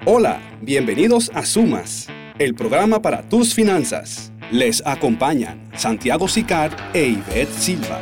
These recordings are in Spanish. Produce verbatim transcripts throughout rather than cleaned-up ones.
Hola, bienvenidos a Sumas, el programa para tus finanzas. Les acompañan Santiago Sicar e Ivette Silva.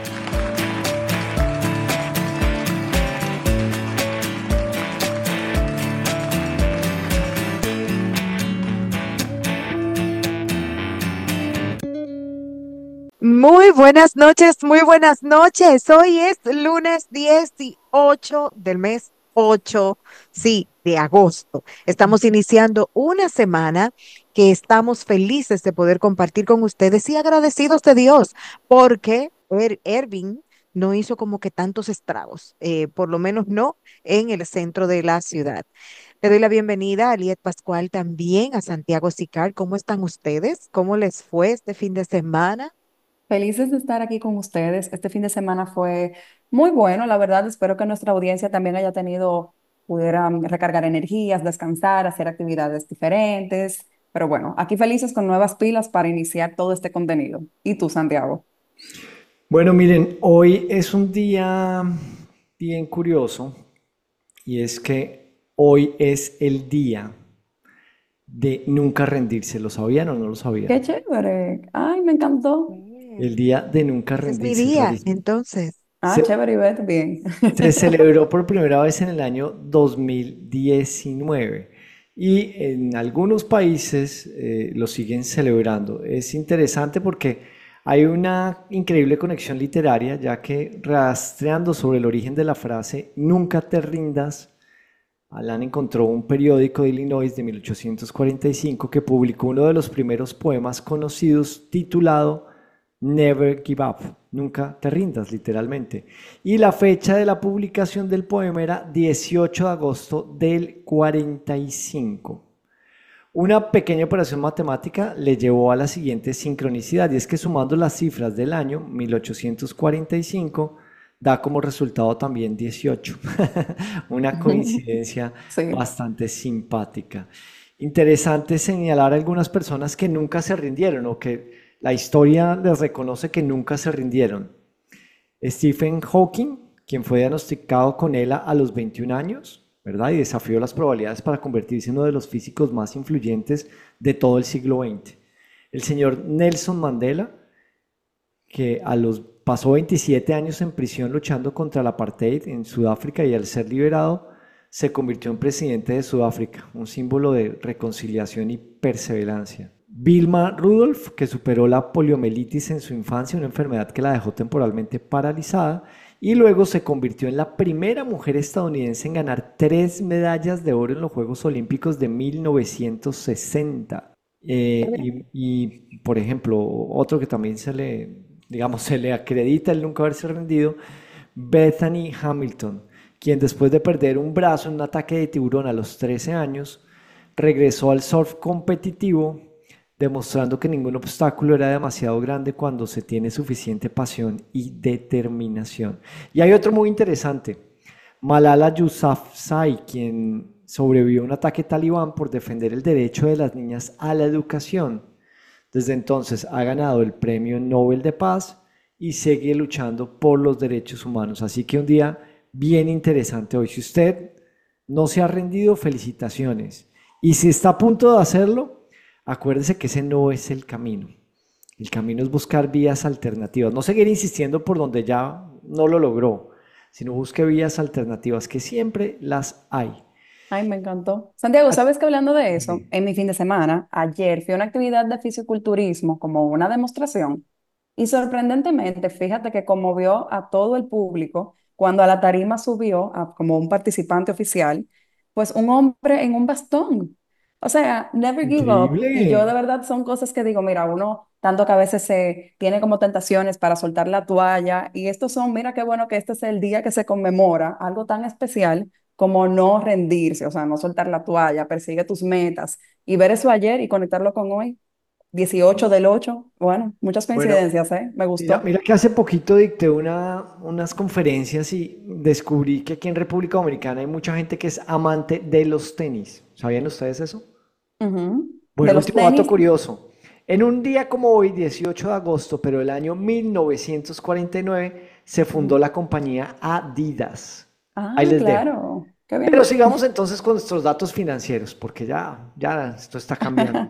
Muy buenas noches, muy buenas noches. Hoy es lunes dieciocho del mes ocho, sí, de agosto. Estamos iniciando una semana que estamos felices de poder compartir con ustedes y agradecidos de Dios porque Er- Ervin no hizo como que tantos estragos, eh, por lo menos no en el centro de la ciudad. Le doy la bienvenida a Aliet Pascual también, a Santiago Sicar. ¿Cómo están ustedes? ¿Cómo les fue este fin de semana? Felices de estar aquí con ustedes. Este fin de semana fue muy bueno, la verdad. Espero que nuestra audiencia también haya tenido, pudiera mm, recargar energías, descansar, hacer actividades diferentes. Pero bueno, aquí felices con nuevas pilas para iniciar todo este contenido. ¿Y tú, Santiago? Bueno, miren, hoy es un día bien curioso y es que hoy es el día de nunca rendirse. ¿Lo sabían o no lo Qué sabían? chévere. Ay, me encantó. El Bien. día de nunca Ese es mi rendirse es día, rarísimo. entonces. Ah, Se, chévere, Ivette, bien. se celebró por primera vez en el año dos mil diecinueve y en algunos países eh, lo siguen celebrando. Es interesante porque hay una increíble conexión literaria, ya que rastreando sobre el origen de la frase nunca te rindas, Alan encontró un periódico de Illinois de mil ochocientos cuarenta y cinco que publicó uno de los primeros poemas conocidos titulado Never Give Up, nunca te rindas, literalmente. Y la fecha de la publicación del poema era dieciocho de agosto del cuarenta y cinco. Una pequeña operación matemática le llevó a la siguiente sincronicidad, y es que sumando las cifras del año mil ochocientos cuarenta y cinco da como resultado también dieciocho. Una coincidencia Sí. bastante simpática. Interesante señalar a algunas personas que nunca se rindieron o que la historia les reconoce que nunca se rindieron. Stephen Hawking, quien fue diagnosticado con ELA a los veintiún años, ¿verdad? Y desafió las probabilidades para convertirse en uno de los físicos más influyentes de todo el siglo veinte. El señor Nelson Mandela, que a los, pasó veintisiete años en prisión luchando contra el apartheid en Sudáfrica y al ser liberado se convirtió en presidente de Sudáfrica, un símbolo de reconciliación y perseverancia. Vilma Rudolph, que superó la poliomielitis en su infancia, una enfermedad que la dejó temporalmente paralizada, y luego se convirtió en la primera mujer estadounidense en ganar tres medallas de oro en los Juegos Olímpicos de mil novecientos sesenta. Eh, y, y, por ejemplo, otro que también se le, digamos, se le acredita el nunca haberse rendido, Bethany Hamilton, quien después de perder un brazo en un ataque de tiburón a los trece años, regresó al surf competitivo, demostrando que ningún obstáculo era demasiado grande cuando se tiene suficiente pasión y determinación. Y hay otro muy interesante, Malala Yousafzai, quien sobrevivió a un ataque talibán por defender el derecho de las niñas a la educación. Desde entonces ha ganado el Premio Nobel de Paz y sigue luchando por los derechos humanos. Así que un día bien interesante hoy. Si usted no se ha rendido, felicitaciones. Y si está a punto de hacerlo, acuérdese que ese no es el camino. El camino es buscar vías alternativas, no seguir insistiendo por donde ya no lo logró, sino busque vías alternativas, que siempre las hay. Ay, me encantó. Santiago, Ah, ¿sabes que hablando de eso, sí. en mi fin de semana, ayer fui a una actividad de fisiculturismo como una demostración y sorprendentemente, fíjate que conmovió a todo el público cuando a la tarima subió a- como un participante oficial, pues un hombre en un bastón. O sea, never give up. Increíble. Y yo de verdad son cosas que digo, mira, uno tanto que a veces se tiene como tentaciones para soltar la toalla y estos son, mira qué bueno que este es el día que se conmemora, algo tan especial como no rendirse, o sea, no soltar la toalla, persigue tus metas y ver eso ayer y conectarlo con hoy, dieciocho del ocho, bueno, muchas Bueno, coincidencias, ¿eh? Me mira, gustó. mira que hace poquito dicté una, unas conferencias y descubrí que aquí en República Dominicana hay mucha gente que es amante de los tenis. ¿Sabían ustedes eso? Ujú. De Bueno, los último dato tenis, curioso. En un día como hoy, dieciocho de agosto, pero del año mil novecientos cuarenta y nueve, se fundó ujú. la compañía Adidas. Ahí Ah, les dejo. claro, Qué Pero bien. sigamos entonces con nuestros datos financieros, porque ya, ya esto está cambiando.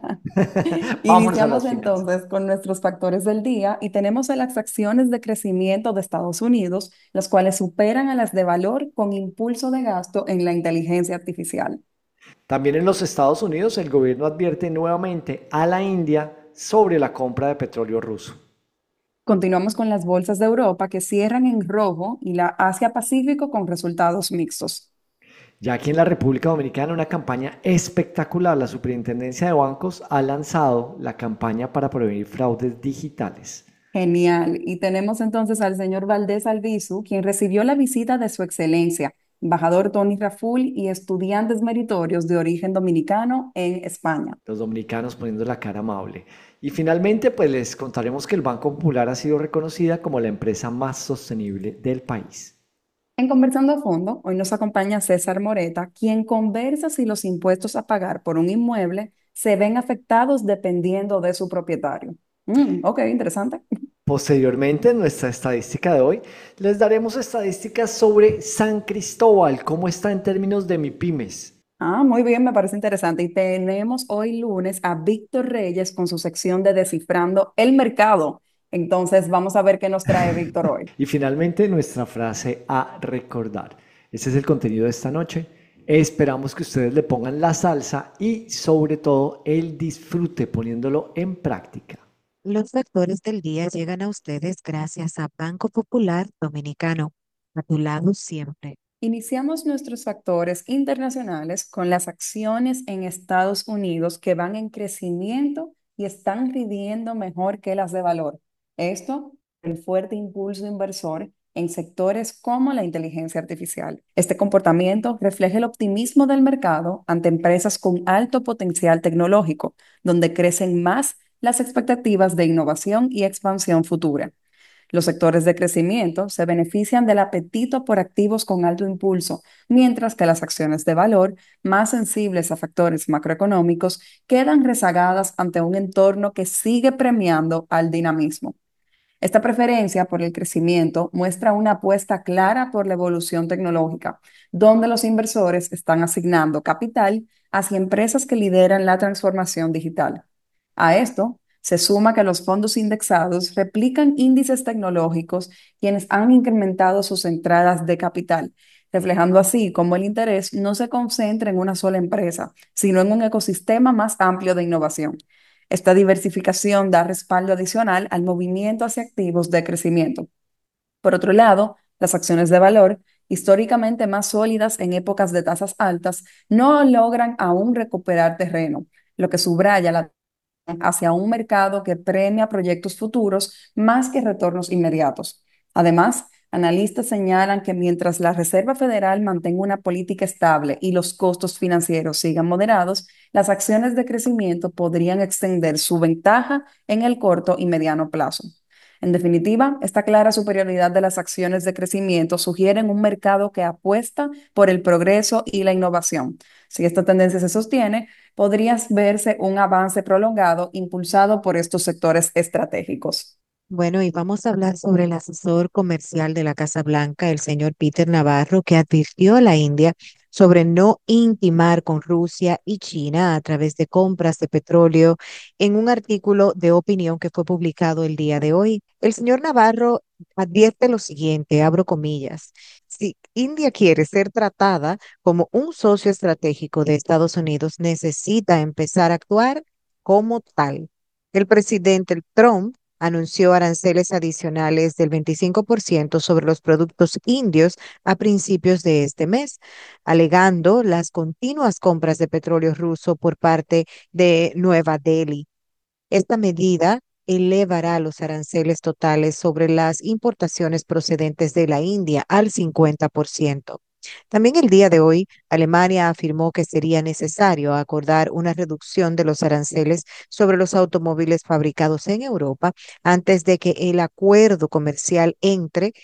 Vámonos a Iniciamos las finanzas. entonces con nuestros factores del día y tenemos a las acciones de crecimiento de Estados Unidos, las cuales superan a las de valor con impulso de gasto en la inteligencia artificial. También en los Estados Unidos, el gobierno advierte nuevamente a la India sobre la compra de petróleo ruso. Continuamos con las bolsas de Europa que cierran en rojo y la Asia-Pacífico con resultados mixtos. Ya aquí en la República Dominicana, una campaña espectacular. La Superintendencia de Bancos ha lanzado la campaña para prevenir fraudes digitales. Genial. Y tenemos entonces al señor Valdés Albizu, quien recibió la visita de su excelencia, embajador Tony Raful y estudiantes meritorios de origen dominicano en España. Los dominicanos poniendo la cara amable. Y finalmente, pues les contaremos que el Banco Popular ha sido reconocida como la empresa más sostenible del país. En Conversando a Fondo, hoy nos acompaña César Moreta, quien conversa si los impuestos a pagar por un inmueble se ven afectados dependiendo de su propietario. Mm, ok, interesante. Posteriormente, en nuestra estadística de hoy, les daremos estadísticas sobre San Cristóbal, cómo está en términos de MIPYMES. Ah, muy bien, me parece interesante. Y tenemos hoy lunes a Víctor Reyes con su sección de Descifrando el Mercado. Entonces, vamos a ver qué nos trae Víctor hoy. Y finalmente, nuestra frase a recordar. Ese es el contenido de esta noche. Esperamos que ustedes le pongan la salsa y sobre todo el disfrute poniéndolo en práctica. Los factores del día llegan a ustedes gracias a Banco Popular Dominicano. A tu lado siempre. Iniciamos nuestros factores internacionales con las acciones en Estados Unidos que van en crecimiento y están rindiendo mejor que las de valor. Esto, el fuerte impulso inversor en sectores como la inteligencia artificial. Este comportamiento refleja el optimismo del mercado ante empresas con alto potencial tecnológico, donde crecen más las expectativas de innovación y expansión futura. Los sectores de crecimiento se benefician del apetito por activos con alto impulso, mientras que las acciones de valor, más sensibles a factores macroeconómicos, quedan rezagadas ante un entorno que sigue premiando al dinamismo. Esta preferencia por el crecimiento muestra una apuesta clara por la evolución tecnológica, donde los inversores están asignando capital hacia empresas que lideran la transformación digital. A esto se suma que los fondos indexados replican índices tecnológicos quienes han incrementado sus entradas de capital, reflejando así cómo el interés no se concentra en una sola empresa, sino en un ecosistema más amplio de innovación. Esta diversificación da respaldo adicional al movimiento hacia activos de crecimiento. Por otro lado, las acciones de valor, históricamente más sólidas en épocas de tasas altas, no logran aún recuperar terreno, lo que subraya la hacia un mercado que premia proyectos futuros más que retornos inmediatos. Además, analistas señalan que mientras la Reserva Federal mantenga una política estable y los costos financieros sigan moderados, las acciones de crecimiento podrían extender su ventaja en el corto y mediano plazo. En definitiva, esta clara superioridad de las acciones de crecimiento sugieren un mercado que apuesta por el progreso y la innovación. Si esta tendencia se sostiene, podría verse un avance prolongado impulsado por estos sectores estratégicos. Bueno, y vamos a hablar sobre el asesor comercial de la Casa Blanca, el señor Peter Navarro, que advirtió a la India sobre no intimar con Rusia y China a través de compras de petróleo en un artículo de opinión que fue publicado el día de hoy. El señor Navarro advierte lo siguiente, abro comillas, si India quiere ser tratada como un socio estratégico de Estados Unidos, necesita empezar a actuar como tal. El presidente Trump anunció aranceles adicionales del veinticinco por ciento sobre los productos indios a principios de este mes, alegando las continuas compras de petróleo ruso por parte de Nueva Delhi. Esta medida elevará los aranceles totales sobre las importaciones procedentes de la India al cincuenta por ciento. También el día de hoy, Alemania afirmó que sería necesario acordar una reducción de los aranceles sobre los automóviles fabricados en Europa antes de que el acuerdo comercial entre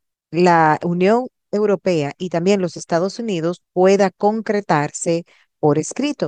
la Unión Europea y también los Estados Unidos pueda concretarse por escrito.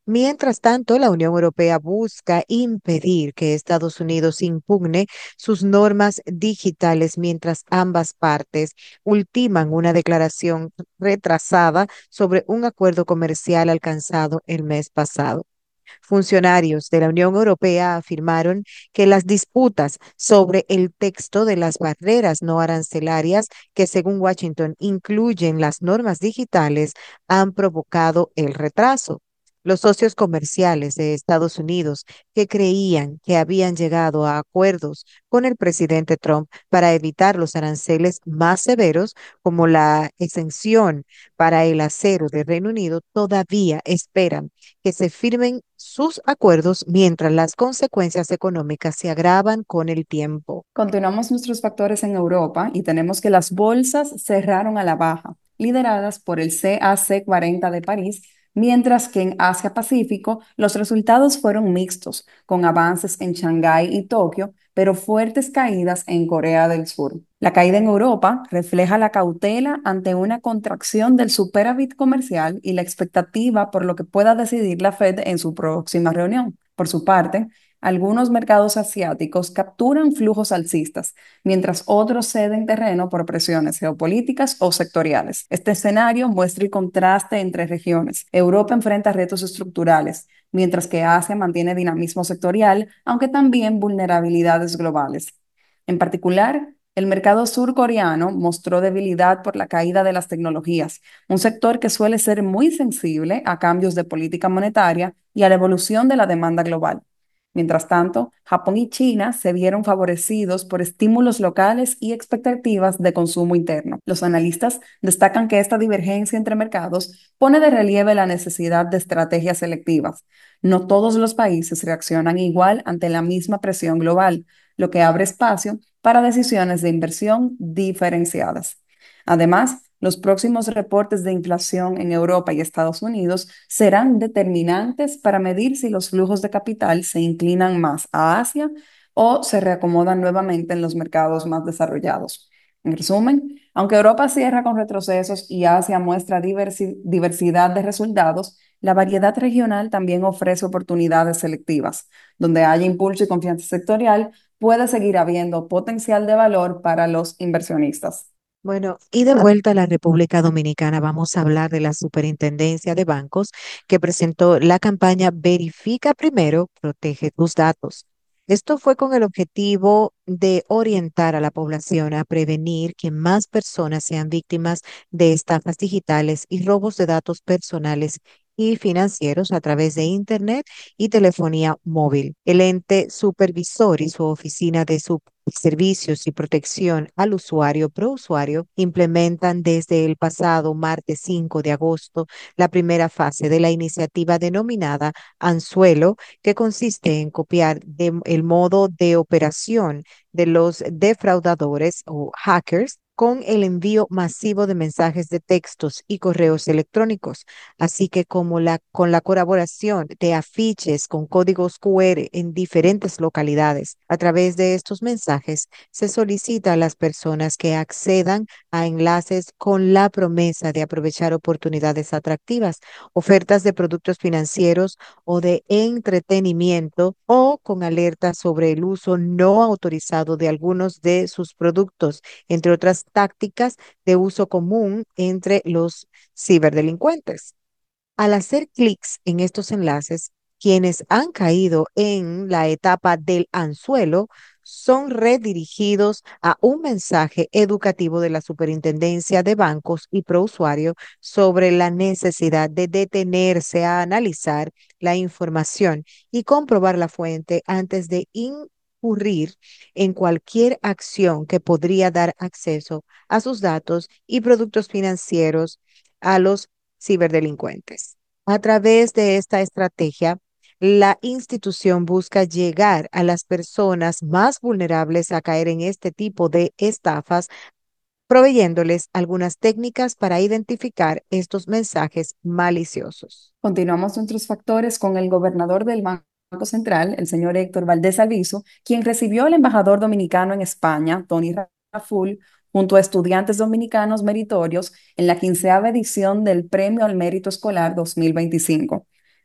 Mientras tanto, la Unión Europea busca impedir que Estados Unidos impugne sus normas digitales mientras ambas partes ultiman una declaración retrasada sobre un acuerdo comercial alcanzado el mes pasado. Funcionarios de la Unión Europea afirmaron que las disputas sobre el texto de las barreras no arancelarias, que según Washington incluyen las normas digitales, han provocado el retraso. Los socios comerciales de Estados Unidos, que creían que habían llegado a acuerdos con el presidente Trump para evitar los aranceles más severos, como la exención para el acero del Reino Unido, todavía esperan que se firmen sus acuerdos mientras las consecuencias económicas se agravan con el tiempo. Continuamos nuestros factores en Europa y tenemos que las bolsas cerraron a la baja, lideradas por el C A C cuarenta de París, mientras que en Asia Pacífico los resultados fueron mixtos, con avances en Shanghái y Tokio, pero fuertes caídas en Corea del Sur. La caída en Europa refleja la cautela ante una contracción del superávit comercial y la expectativa por lo que pueda decidir la Fed en su próxima reunión. Por su parte, algunos mercados asiáticos capturan flujos alcistas, mientras otros ceden terreno por presiones geopolíticas o sectoriales. Este escenario muestra el contraste entre regiones. Europa enfrenta retos estructurales, mientras que Asia mantiene dinamismo sectorial, aunque también vulnerabilidades globales. En particular, el mercado surcoreano mostró debilidad por la caída de las tecnologías, un sector que suele ser muy sensible a cambios de política monetaria y a la evolución de la demanda global. Mientras tanto, Japón y China se vieron favorecidos por estímulos locales y expectativas de consumo interno. Los analistas destacan que esta divergencia entre mercados pone de relieve la necesidad de estrategias selectivas. No todos los países reaccionan igual ante la misma presión global, lo que abre espacio para decisiones de inversión diferenciadas. Además, los próximos reportes de inflación en Europa y Estados Unidos serán determinantes para medir si los flujos de capital se inclinan más a Asia o se reacomodan nuevamente en los mercados más desarrollados. En resumen, aunque Europa cierra con retrocesos y Asia muestra diversi- diversidad de resultados, la variedad regional también ofrece oportunidades selectivas. Donde haya impulso y confianza sectorial, puede seguir habiendo potencial de valor para los inversionistas. Bueno, y de vuelta a la República Dominicana, vamos a hablar de la Superintendencia de Bancos que presentó la campaña Verifica primero, protege tus datos. Esto fue con el objetivo de orientar a la población a prevenir que más personas sean víctimas de estafas digitales y robos de datos personales y financieros a través de Internet y telefonía móvil. El ente supervisor y su oficina de sub servicios y protección al usuario pro-usuario implementan desde el pasado martes cinco de agosto la primera fase de la iniciativa denominada Anzuelo, que consiste en copiar de- el modo de operación de los defraudadores o hackers con el envío masivo de mensajes de textos y correos electrónicos, así que como la, con la colaboración de afiches con códigos Q R en diferentes localidades. A través de estos mensajes se solicita a las personas que accedan a enlaces con la promesa de aprovechar oportunidades atractivas, ofertas de productos financieros o de entretenimiento o con alertas sobre el uso no autorizado de algunos de sus productos, entre otras tácticas de uso común entre los ciberdelincuentes. Al hacer clics en estos enlaces, quienes han caído en la etapa del anzuelo son redirigidos a un mensaje educativo de la Superintendencia de Bancos y Prousuario sobre la necesidad de detenerse a analizar la información y comprobar la fuente antes de incurrir en cualquier acción que podría dar acceso a sus datos y productos financieros a los ciberdelincuentes. A través de esta estrategia, la institución busca llegar a las personas más vulnerables a caer en este tipo de estafas, proveyéndoles algunas técnicas para identificar estos mensajes maliciosos. Continuamos nuestros factores con el gobernador del Banco Central, el señor Héctor Valdés Alviso, quien recibió al embajador dominicano en España, Tony Raful, junto a estudiantes dominicanos meritorios en la quinceava edición del Premio al Mérito Escolar dos mil veinticinco.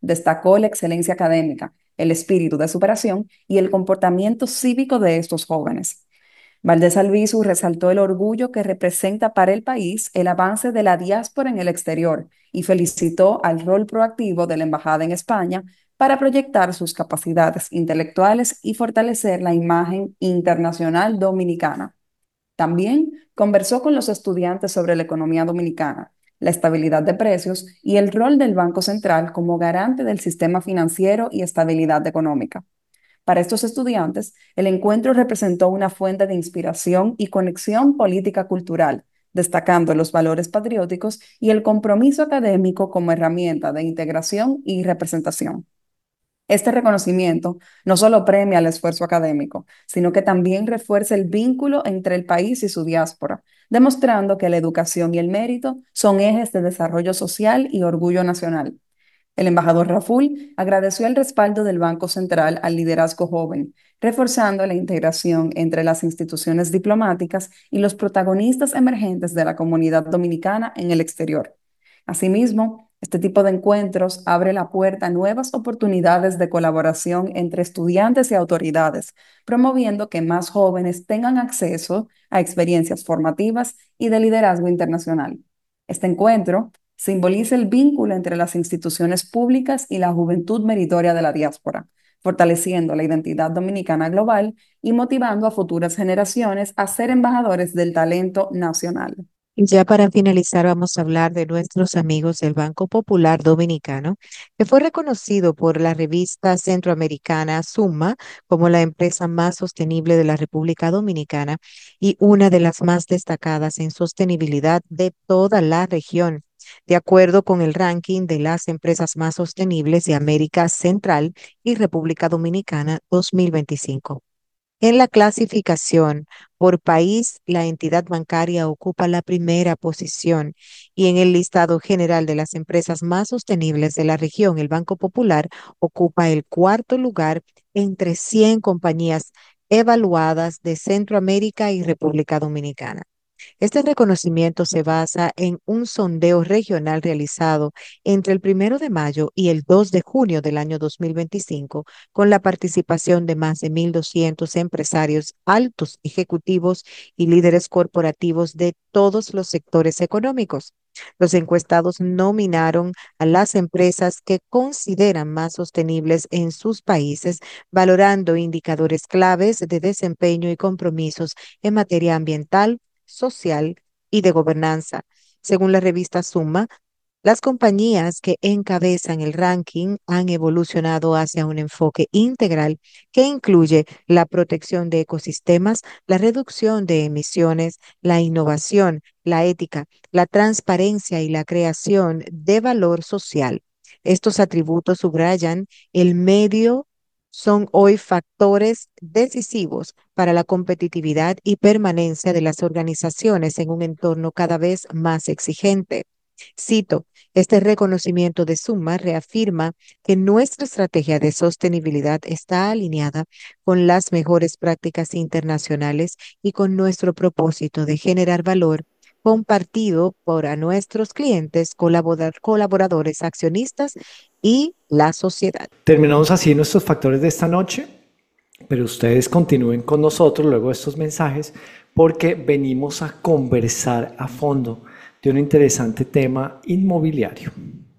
destacó la excelencia académica, el espíritu de superación y el comportamiento cívico de estos jóvenes. Valdés Albizu resaltó el orgullo que representa para el país el avance de la diáspora en el exterior y felicitó al rol proactivo de la Embajada en España para proyectar sus capacidades intelectuales y fortalecer la imagen internacional dominicana. También conversó con los estudiantes sobre la economía dominicana, la estabilidad de precios y el rol del Banco Central como garante del sistema financiero y estabilidad económica. Para estos estudiantes, el encuentro representó una fuente de inspiración y conexión política-cultural, destacando los valores patrióticos y el compromiso académico como herramienta de integración y representación. Este reconocimiento no solo premia el esfuerzo académico, sino que también refuerza el vínculo entre el país y su diáspora, demostrando que la educación y el mérito son ejes de desarrollo social y orgullo nacional. El embajador Raful agradeció el respaldo del Banco Central al liderazgo joven, reforzando la integración entre las instituciones diplomáticas y los protagonistas emergentes de la comunidad dominicana en el exterior. Asimismo, este tipo de encuentros abre la puerta a nuevas oportunidades de colaboración entre estudiantes y autoridades, promoviendo que más jóvenes tengan acceso a experiencias formativas y de liderazgo internacional. Este encuentro simboliza el vínculo entre las instituciones públicas y la juventud meritoria de la diáspora, fortaleciendo la identidad dominicana global y motivando a futuras generaciones a ser embajadores del talento nacional. Y ya para finalizar, vamos a hablar de nuestros amigos del Banco Popular Dominicano, que fue reconocido por la revista centroamericana Summa como la empresa más sostenible de la República Dominicana y una de las más destacadas en sostenibilidad de toda la región, de acuerdo con el ranking de las empresas más sostenibles de América Central y República Dominicana dos mil veinticinco. En la clasificación por país, la entidad bancaria ocupa la primera posición y en el listado general de las empresas más sostenibles de la región, el Banco Popular ocupa el cuarto lugar entre cien compañías evaluadas de Centroamérica y República Dominicana. Este reconocimiento se basa en un sondeo regional realizado entre el primero de mayo y el dos de junio del año dos mil veinticinco, con la participación de más de mil doscientos empresarios, altos ejecutivos y líderes corporativos de todos los sectores económicos. Los encuestados nominaron a las empresas que consideran más sostenibles en sus países, valorando indicadores claves de desempeño y compromisos en materia ambiental, social y de gobernanza. Según la revista Summa, las compañías que encabezan el ranking han evolucionado hacia un enfoque integral que incluye la protección de ecosistemas, la reducción de emisiones, la innovación, la ética, la transparencia y la creación de valor social. Estos atributos subrayan el medio son hoy factores decisivos para la competitividad y permanencia de las organizaciones en un entorno cada vez más exigente. Cito, este reconocimiento de Summa reafirma que nuestra estrategia de sostenibilidad está alineada con las mejores prácticas internacionales y con nuestro propósito de generar valor compartido por a nuestros clientes, colaborar, colaboradores, accionistas y la sociedad. Terminamos así nuestros factores de esta noche, pero ustedes continúen con nosotros luego de estos mensajes porque venimos a conversar a fondo de un interesante tema inmobiliario.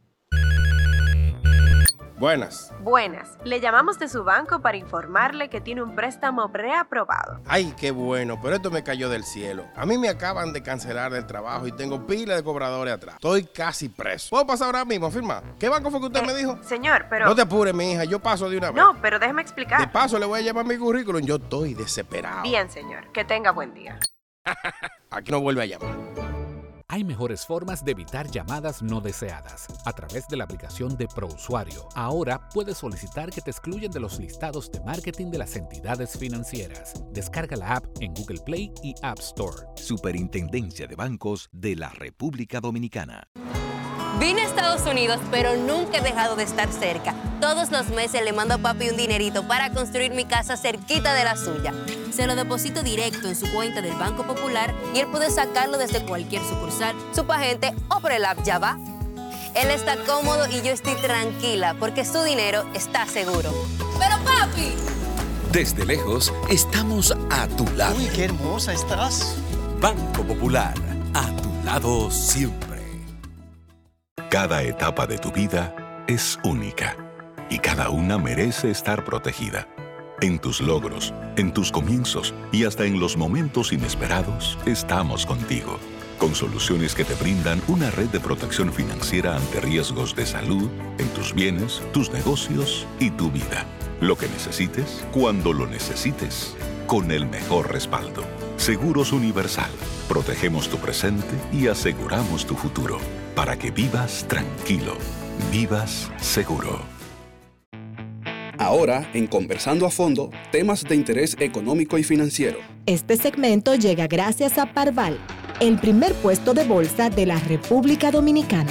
Buenas. Buenas. Le llamamos de su banco para informarle que tiene un préstamo preaprobado. Ay, qué bueno, pero esto me cayó del cielo. A mí me acaban de cancelar del trabajo y tengo pila de cobradores atrás. Estoy casi preso. ¿Puedo pasar ahora mismo a firmar? ¿Qué banco fue que usted eh, me dijo? Señor, pero... No te apures, mi hija, yo paso de una vez. No, pero déjeme explicar. De paso le voy a llevar mi currículum, yo estoy desesperado. Bien, señor, que tenga buen día. Aquí no vuelve a llamar. Hay mejores formas de evitar llamadas no deseadas a través de la aplicación de ProUsuario. Ahora puedes solicitar que te excluyan de los listados de marketing de las entidades financieras. Descarga la app en Google Play y App Store. Superintendencia de Bancos de la República Dominicana. Vine a Estados Unidos, pero nunca he dejado de estar cerca. Todos los meses le mando a papi un dinerito para construir mi casa cerquita de la suya. Se lo deposito directo en su cuenta del Banco Popular y él puede sacarlo desde cualquier sucursal, Subagente o por el app Ya Va. Él está cómodo y yo estoy tranquila porque su dinero está seguro. Pero papi. Desde lejos, estamos a tu lado. Uy, qué hermosa estás. Banco Popular, a tu lado siempre. Cada etapa de tu vida es única y cada una merece estar protegida. En tus logros, en tus comienzos y hasta en los momentos inesperados, estamos contigo. Con soluciones que te brindan una red de protección financiera ante riesgos de salud, en tus bienes, tus negocios y tu vida. Lo que necesites, cuando lo necesites, con el mejor respaldo. Seguros Universal. Protegemos tu presente y aseguramos tu futuro. Para que vivas tranquilo, vivas seguro. Ahora, en Conversando a Fondo, temas de interés económico y financiero. Este segmento llega gracias a Parval, el primer puesto de bolsa de la República Dominicana.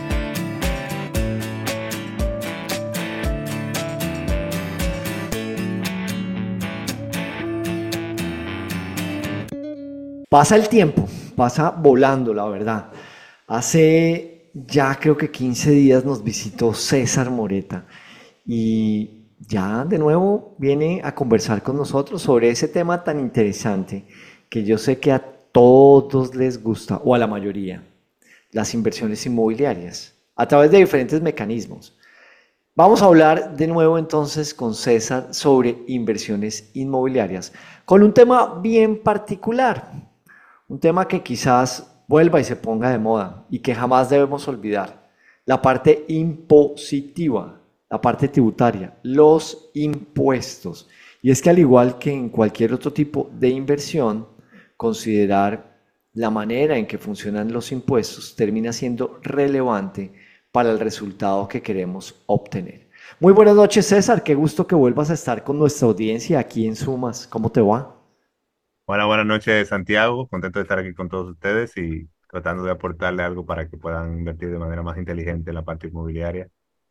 Pasa el tiempo, pasa volando, la verdad. Hace ya creo que quince días nos visitó César Moreta y ya de nuevo viene a conversar con nosotros sobre ese tema tan interesante que yo sé que a todos les gusta, o a la mayoría, las inversiones inmobiliarias, a través de diferentes mecanismos. Vamos a hablar de nuevo entonces con César sobre inversiones inmobiliarias, con un tema bien particular, un tema que quizás vuelva y se ponga de moda y que jamás debemos olvidar, la parte impositiva, la parte tributaria, los impuestos. Y es que al igual que en cualquier otro tipo de inversión, considerar la manera en que funcionan los impuestos termina siendo relevante para el resultado que queremos obtener. Muy buenas noches, César. Qué gusto que vuelvas a estar con nuestra audiencia aquí en Sumas. ¿Cómo te va? Bueno, buenas noches, Santiago. Contento de estar aquí con todos ustedes y tratando de aportarle algo para que puedan invertir de manera más inteligente en la parte inmobiliaria.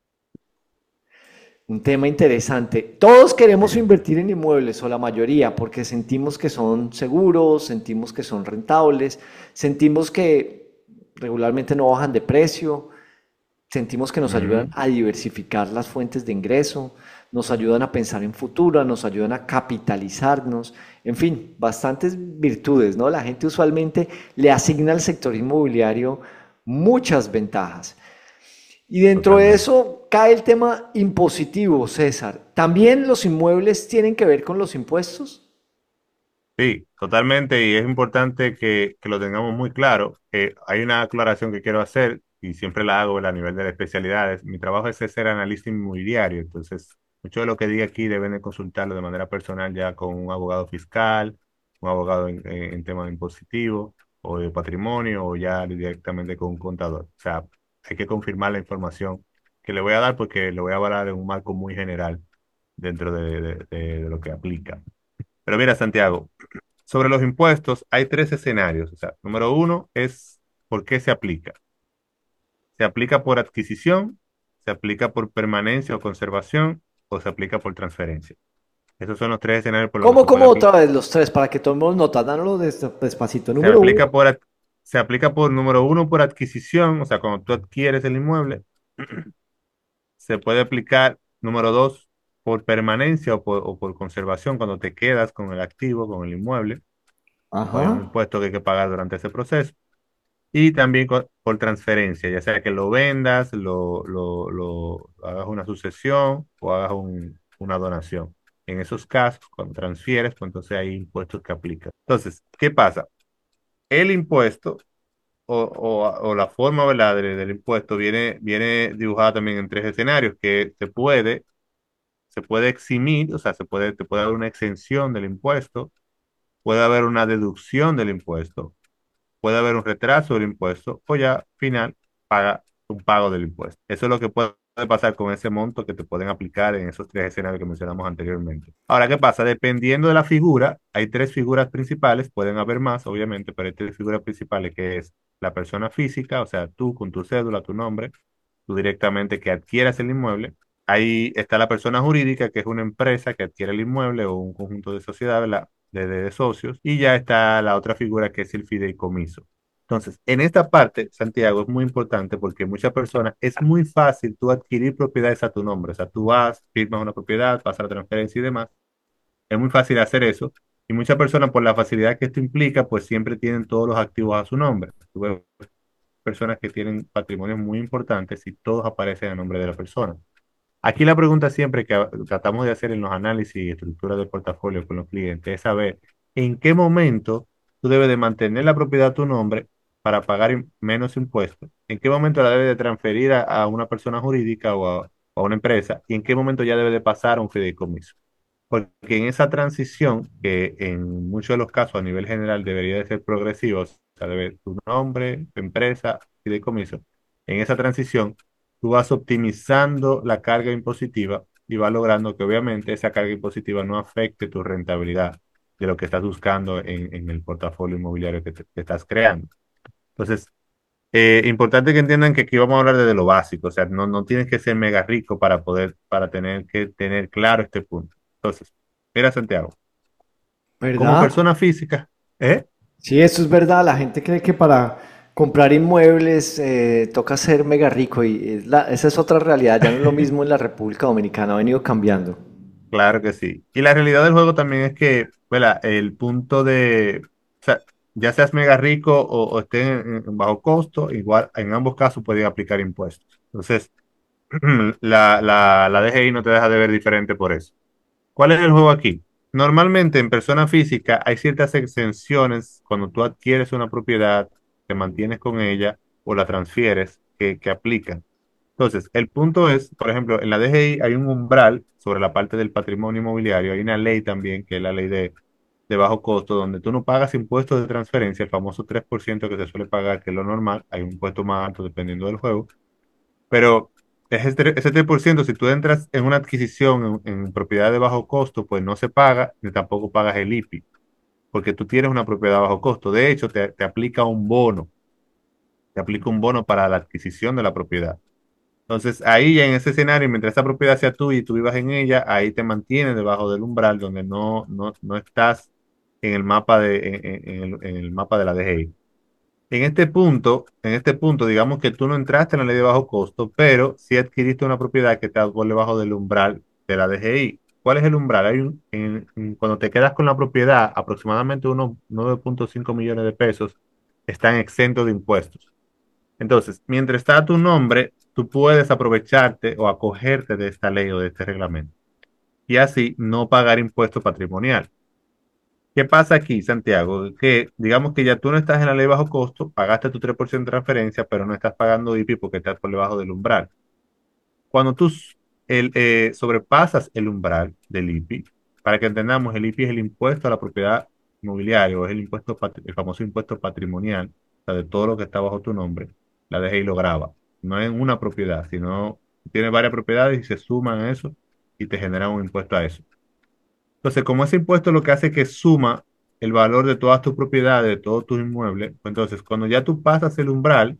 Un tema interesante. Todos queremos invertir en inmuebles, o la mayoría, porque sentimos que son seguros, sentimos que son rentables, sentimos que regularmente no bajan de precio, sentimos que nos ayudan a diversificar las fuentes de ingreso, nos ayudan a pensar en futuro, nos ayudan a capitalizarnos, en fin, bastantes virtudes, ¿no? La gente usualmente le asigna al sector inmobiliario muchas ventajas. Y dentro de eso cae el tema impositivo, César. ¿También los inmuebles tienen que ver con los impuestos? Sí, totalmente, y es importante que, que lo tengamos muy claro. Eh, hay una aclaración que quiero hacer y siempre la hago a nivel de las especialidades. Mi trabajo es ser analista inmobiliario, entonces mucho de lo que diga aquí deben de consultarlo de manera personal ya con un abogado fiscal, un abogado en, en, en temas impositivos o de patrimonio o ya directamente con un contador. O sea, hay que confirmar la información que le voy a dar porque le voy a hablar en un marco muy general dentro de, de, de, de lo que aplica. Pero mira, Santiago, sobre los impuestos hay tres escenarios. O sea, número uno es ¿por qué se aplica? Se aplica por adquisición, se aplica por permanencia o conservación o se aplica por transferencia. Esos son los tres escenarios por los ¿Cómo, que se puede cómo aplicar. otra vez los tres? Para que tomemos nota, dánoslo des- despacito. Se Número aplica uno, por, ad- se aplica por número uno por adquisición, o sea, cuando tú adquieres el inmueble. Se puede aplicar, número dos, por permanencia o por, o por conservación, cuando te quedas con el activo, con el inmueble. Pues es un ajá, impuesto que hay que pagar durante ese proceso. Y también co- por transferencia, ya sea que lo vendas, lo, lo, lo hagas una sucesión o hagas un- una donación. En esos casos, cuando transfieres, pues entonces hay impuestos que aplican. Entonces, ¿qué pasa? El impuesto o, o- o la forma, ¿verdad?, del, del impuesto viene, viene dibujada también en tres escenarios que se puede, se puede eximir, o sea, se puede, te puede dar una exención del impuesto, puede haber una deducción del impuesto, puede haber un retraso del impuesto o ya, final, paga un pago del impuesto. Eso es lo que puede pasar con ese monto que te pueden aplicar en esos tres escenarios que mencionamos anteriormente. Ahora, ¿qué pasa? Dependiendo de la figura, hay tres figuras principales, pueden haber más, obviamente, pero hay tres figuras principales que es la persona física, o sea, tú con tu cédula, tu nombre, tú directamente que adquieras el inmueble. Ahí está la persona jurídica, que es una empresa que adquiere el inmueble o un conjunto de sociedades, la- de, de- de socios. Y ya está la otra figura que es el fideicomiso. Entonces, en esta parte, Santiago, es muy importante porque muchas personas, es muy fácil tú adquirir propiedades a tu nombre. O sea, tú vas, firmas una propiedad, pasas la transferencia y demás. Es muy fácil hacer eso. Y muchas personas, por la facilidad que esto implica, pues siempre tienen todos los activos a su nombre. Tú ves personas que tienen patrimonios muy importantes y todos aparecen a nombre de la persona. Aquí la pregunta siempre que tratamos de hacer en los análisis y estructuras de portafolio con los clientes es saber en qué momento tú debes de mantener la propiedad a tu nombre para pagar im- menos impuestos, en qué momento la debes de transferir a, a una persona jurídica o a, o a una empresa y en qué momento ya debe de pasar a un fideicomiso. Porque en esa transición, que en muchos de los casos a nivel general debería de ser progresivo, o sea, debe tu nombre, tu empresa, fideicomiso, en esa transición tú vas optimizando la carga impositiva y vas logrando que obviamente esa carga impositiva no afecte tu rentabilidad de lo que estás buscando en, en el portafolio inmobiliario que, te- que estás creando. Entonces, eh, importante que entiendan que aquí vamos a hablar desde lo básico, o sea, no, no tienes que ser mega rico para poder, para tener que tener claro este punto. Entonces, mira, Santiago, como ¿Verdad? persona física, ¿eh? Sí, eso es verdad. La gente cree que para comprar inmuebles eh, toca ser mega rico y es la- esa es otra realidad. Ya no es lo mismo en la República Dominicana, ha venido cambiando. Claro que sí. Y la realidad del juego también es que, ¿verdad? El punto de, o sea, ya seas mega rico o, o estés en, en bajo costo, igual en ambos casos pueden aplicar impuestos. Entonces, la, la, la D G I no te deja de ver diferente por eso. ¿Cuál es el juego aquí? Normalmente en persona física hay ciertas exenciones cuando tú adquieres una propiedad, te mantienes con ella o la transfieres que, que aplican. Entonces, el punto es, por ejemplo, en la D G I hay un umbral sobre la parte del patrimonio inmobiliario, hay una ley también, que es la ley de, de bajo costo, donde tú no pagas impuestos de transferencia, el famoso tres por ciento que se suele pagar, que es lo normal, hay un impuesto más alto dependiendo del juego, pero ese, tre- ese tres por ciento, si tú entras en una adquisición en, en propiedad de bajo costo, pues no se paga, ni tampoco pagas el I P I, porque tú tienes una propiedad a bajo costo. De hecho, te, te aplica un bono, te aplica un bono para la adquisición de la propiedad. Entonces, ahí ya en ese escenario, mientras esa propiedad sea tuya y tú vivas en ella, ahí te mantienes debajo del umbral donde no, no, no estás en el mapa de, en, en- en el, en el mapa de la D G I. En este punto, en este punto, digamos que tú no entraste en la ley de bajo costo, pero sí adquiriste una propiedad que está por debajo del umbral de la D G I. ¿Cuál es el umbral? Hay un- en- en- cuando te quedas con la propiedad, aproximadamente unos nueve punto cinco millones de pesos están exentos de impuestos. Entonces, mientras está a tu nombre, tú puedes aprovecharte o acogerte de esta ley o de este reglamento y así no pagar impuesto patrimonial. ¿Qué pasa aquí, Santiago? Que digamos que ya tú no estás en la ley bajo costo, pagaste tu tres por ciento de transferencia, pero no estás pagando I P I porque estás por debajo del umbral. Cuando tú s- el, eh, sobrepasas el umbral del I P I, para que entendamos, el I P I es el impuesto a la propiedad inmobiliaria o es el impuesto, pat- el famoso impuesto patrimonial, o sea, de todo lo que está bajo tu nombre, la D G I lo grava. No en una propiedad, sino tienes varias propiedades y se suman a eso y te generan un impuesto a eso. Entonces, como ese impuesto lo que hace es que suma el valor de todas tus propiedades, de todos tus inmuebles, pues entonces cuando ya tú pasas el umbral,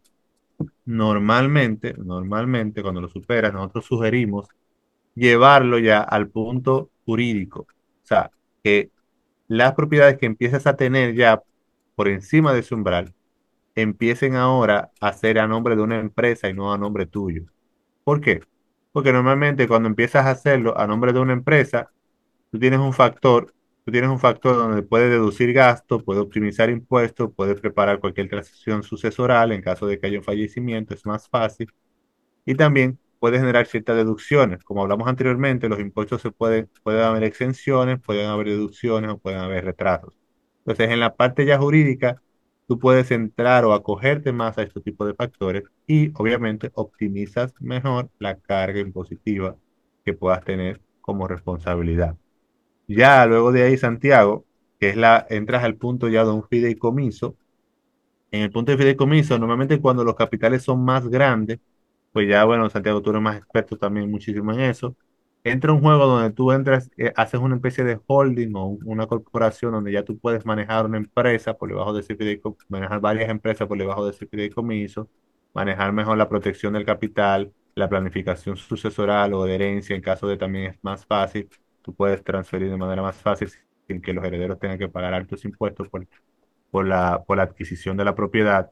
normalmente, normalmente cuando lo superas, nosotros sugerimos llevarlo ya al punto jurídico. O sea, que las propiedades que empieces a tener ya por encima de ese umbral, empiecen ahora a ser a nombre de una empresa y no a nombre tuyo. ¿Por qué? Porque normalmente cuando empiezas a hacerlo a nombre de una empresa, tú tienes un factor, tú tienes un factor donde puedes deducir gastos, puedes optimizar impuestos, puedes preparar cualquier transacción sucesoral en caso de que haya un fallecimiento, es más fácil. Y también puede generar ciertas deducciones. Como hablamos anteriormente, los impuestos se pueden, pueden haber exenciones, pueden haber deducciones o pueden haber retrasos. Entonces, en la parte ya jurídica, tú puedes entrar o acogerte más a este tipo de factores y obviamente optimizas mejor la carga impositiva que puedas tener como responsabilidad. Ya luego de ahí, Santiago, que es la, entras al punto ya de un fideicomiso. En el punto de fideicomiso, normalmente cuando los capitales son más grandes, pues ya, bueno, Santiago, tú eres más experto también muchísimo en eso. Entra un juego donde tú entras, eh, haces una especie de holding o un- una corporación donde ya tú puedes manejar una empresa por debajo de ese fideicomiso, manejar varias empresas por debajo de ese fideicomiso, manejar mejor la protección del capital, la planificación sucesoral o de herencia, en caso de también es más fácil, tú puedes transferir de manera más fácil sin que los herederos tengan que pagar altos impuestos por, por la, por la adquisición de la propiedad.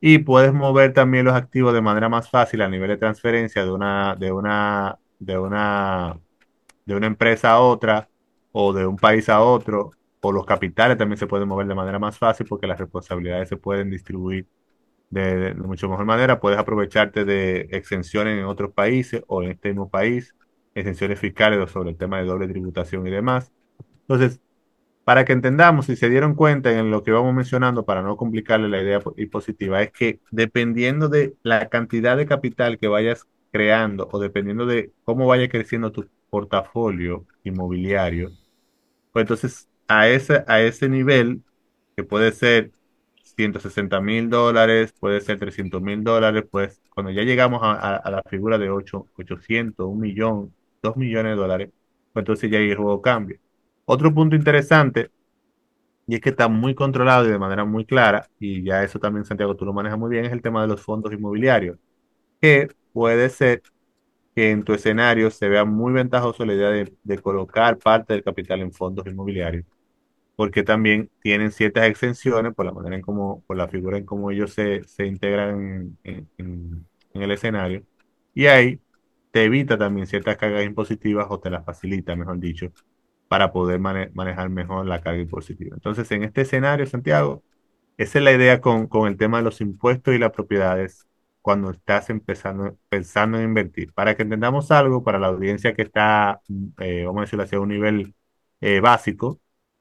Y puedes mover también los activos de manera más fácil a nivel de transferencia de una, de una, de una, de una empresa a otra o de un país a otro, o los capitales también se pueden mover de manera más fácil porque las responsabilidades se pueden distribuir de, de mucho mejor manera. Puedes aprovecharte de exenciones en otros países o en este mismo país, exenciones fiscales sobre el tema de doble tributación y demás. Entonces, para que entendamos, si se dieron cuenta en lo que vamos mencionando, para no complicarle la idea po- y positiva, es que dependiendo de la cantidad de capital que vayas creando o dependiendo de cómo vaya creciendo tu portafolio inmobiliario, pues entonces a ese, a ese nivel, que puede ser ciento sesenta mil dólares, puede ser trescientos mil dólares, pues cuando ya llegamos a, a- a la figura de ocho ochocientos, un millón, dos millones de dólares, pues entonces ya ahí el juego cambia. Otro punto interesante, y es que está muy controlado y de manera muy clara, y ya eso también Santiago tú lo manejas muy bien, es el tema de los fondos inmobiliarios, que puede ser que en tu escenario se vea muy ventajoso la idea de, de colocar parte del capital en fondos inmobiliarios, porque también tienen ciertas exenciones por la manera en cómo, por la figura en cómo ellos se, se integran en, en- en el escenario, y ahí te evita también ciertas cargas impositivas o te las facilita, mejor dicho, para poder mane- manejar mejor la carga impositiva. Entonces, en este escenario, Santiago, esa es la idea con, con el tema de los impuestos y las propiedades cuando estás empezando, pensando en invertir. Para que entendamos algo, para la audiencia que está, mm, eh, vamos a decirlo así, a un nivel eh, básico,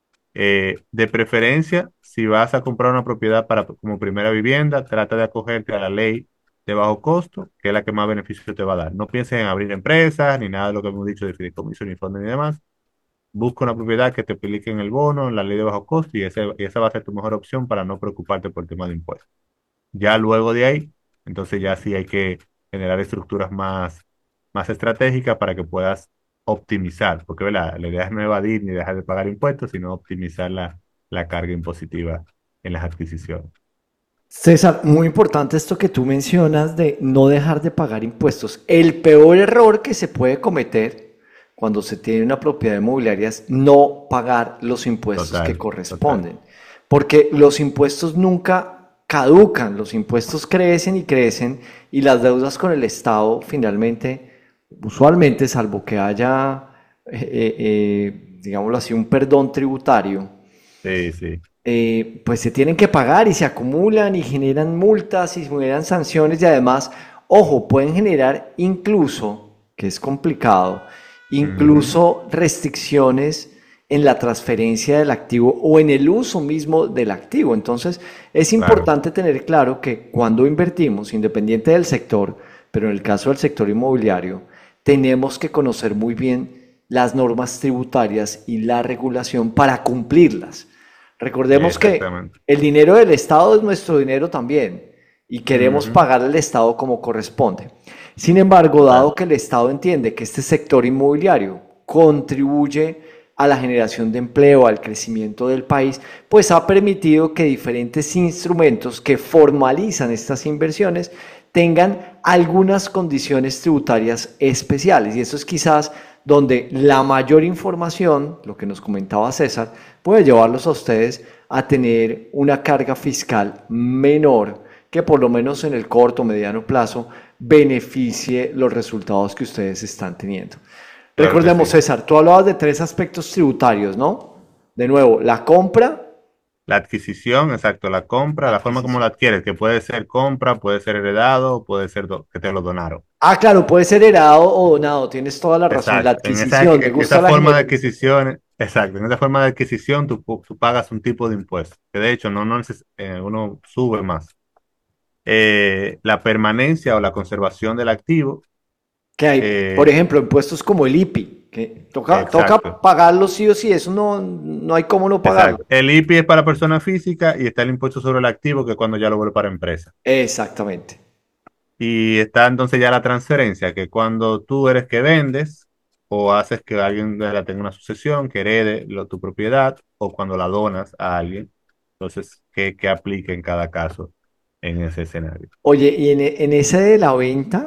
eh, de preferencia, si vas a comprar una propiedad para, como primera vivienda, trata de acogerte a la ley de bajo costo, que es la que más beneficio te va a dar. No pienses en abrir empresas, ni nada de lo que hemos dicho de fideicomiso, ni fondo, ni demás. Busca una propiedad que te aplique en el bono, en la ley de bajo costo, y, ese- y esa va a ser tu mejor opción para no preocuparte por el tema de impuestos. Ya luego de ahí, entonces ya sí hay que generar estructuras más, más estratégicas para que puedas optimizar, porque ¿verdad? La idea es no evadir ni dejar de pagar impuestos, sino optimizar la, la carga impositiva en las adquisiciones. César, muy importante esto que tú mencionas de no dejar de pagar impuestos. El peor error que se puede cometer cuando se tiene una propiedad inmobiliaria es no pagar los impuestos que Total, total. corresponden, porque los impuestos nunca caducan, los impuestos crecen y crecen y las deudas con el Estado finalmente, usualmente, salvo que haya, eh, eh, eh, digámoslo así, un perdón tributario, Sí, sí. eh, pues se tienen que pagar y se acumulan y generan multas y generan sanciones y además, ojo, pueden generar incluso, que es complicado, incluso restricciones en la transferencia del activo o en el uso mismo del activo. Entonces, es Claro. importante tener claro que cuando invertimos, independiente del sector, pero en el caso del sector inmobiliario, tenemos que conocer muy bien las normas tributarias y la regulación para cumplirlas. Recordemos que Exactamente. el dinero del Estado es nuestro dinero también y queremos Ujú. pagar al Estado como corresponde. Sin embargo, dado que el Estado entiende que este sector inmobiliario contribuye a la generación de empleo, al crecimiento del país, pues ha permitido que diferentes instrumentos que formalizan estas inversiones tengan algunas condiciones tributarias especiales. Y eso es quizás donde la mayor información, lo que nos comentaba César, puede llevarlos a ustedes a tener una carga fiscal menor que por lo menos en el corto o mediano plazo beneficie los resultados que ustedes están teniendo. Claro que Recordemos, sí. César, tú hablabas de tres aspectos tributarios, ¿no? De nuevo, la compra, La adquisición, exacto, la compra, la forma como la adquieres, que puede ser compra, puede ser heredado, puede ser do- que te lo donaron. ah, claro, puede ser heredado o donado, tienes toda la razón. La Exacto. En esa, adquisición, me en gusta esa la forma de generalización. adquisición, exacto, en esa forma de adquisición tú, pu- tú pagas un tipo de impuesto, que de hecho no, no neces- eh, uno sube más. Eh, la permanencia o la conservación del activo, Que hay, por eh, ejemplo, impuestos como el I P I, que toca, toca exacto, pagarlo sí o sí, eso no, no hay cómo no pagarlo. exacto. El I P I es para persona física y está el impuesto sobre el activo, que es cuando ya lo vuelve para empresa. Exactamente. Y está entonces ya la transferencia, que cuando tú eres que vendes o haces que alguien de la tenga una sucesión, que herede lo- tu propiedad, o cuando la donas a alguien, entonces, ¿qué, qué aplica en cada caso en ese escenario? Oye, y en, e- en ese de la venta,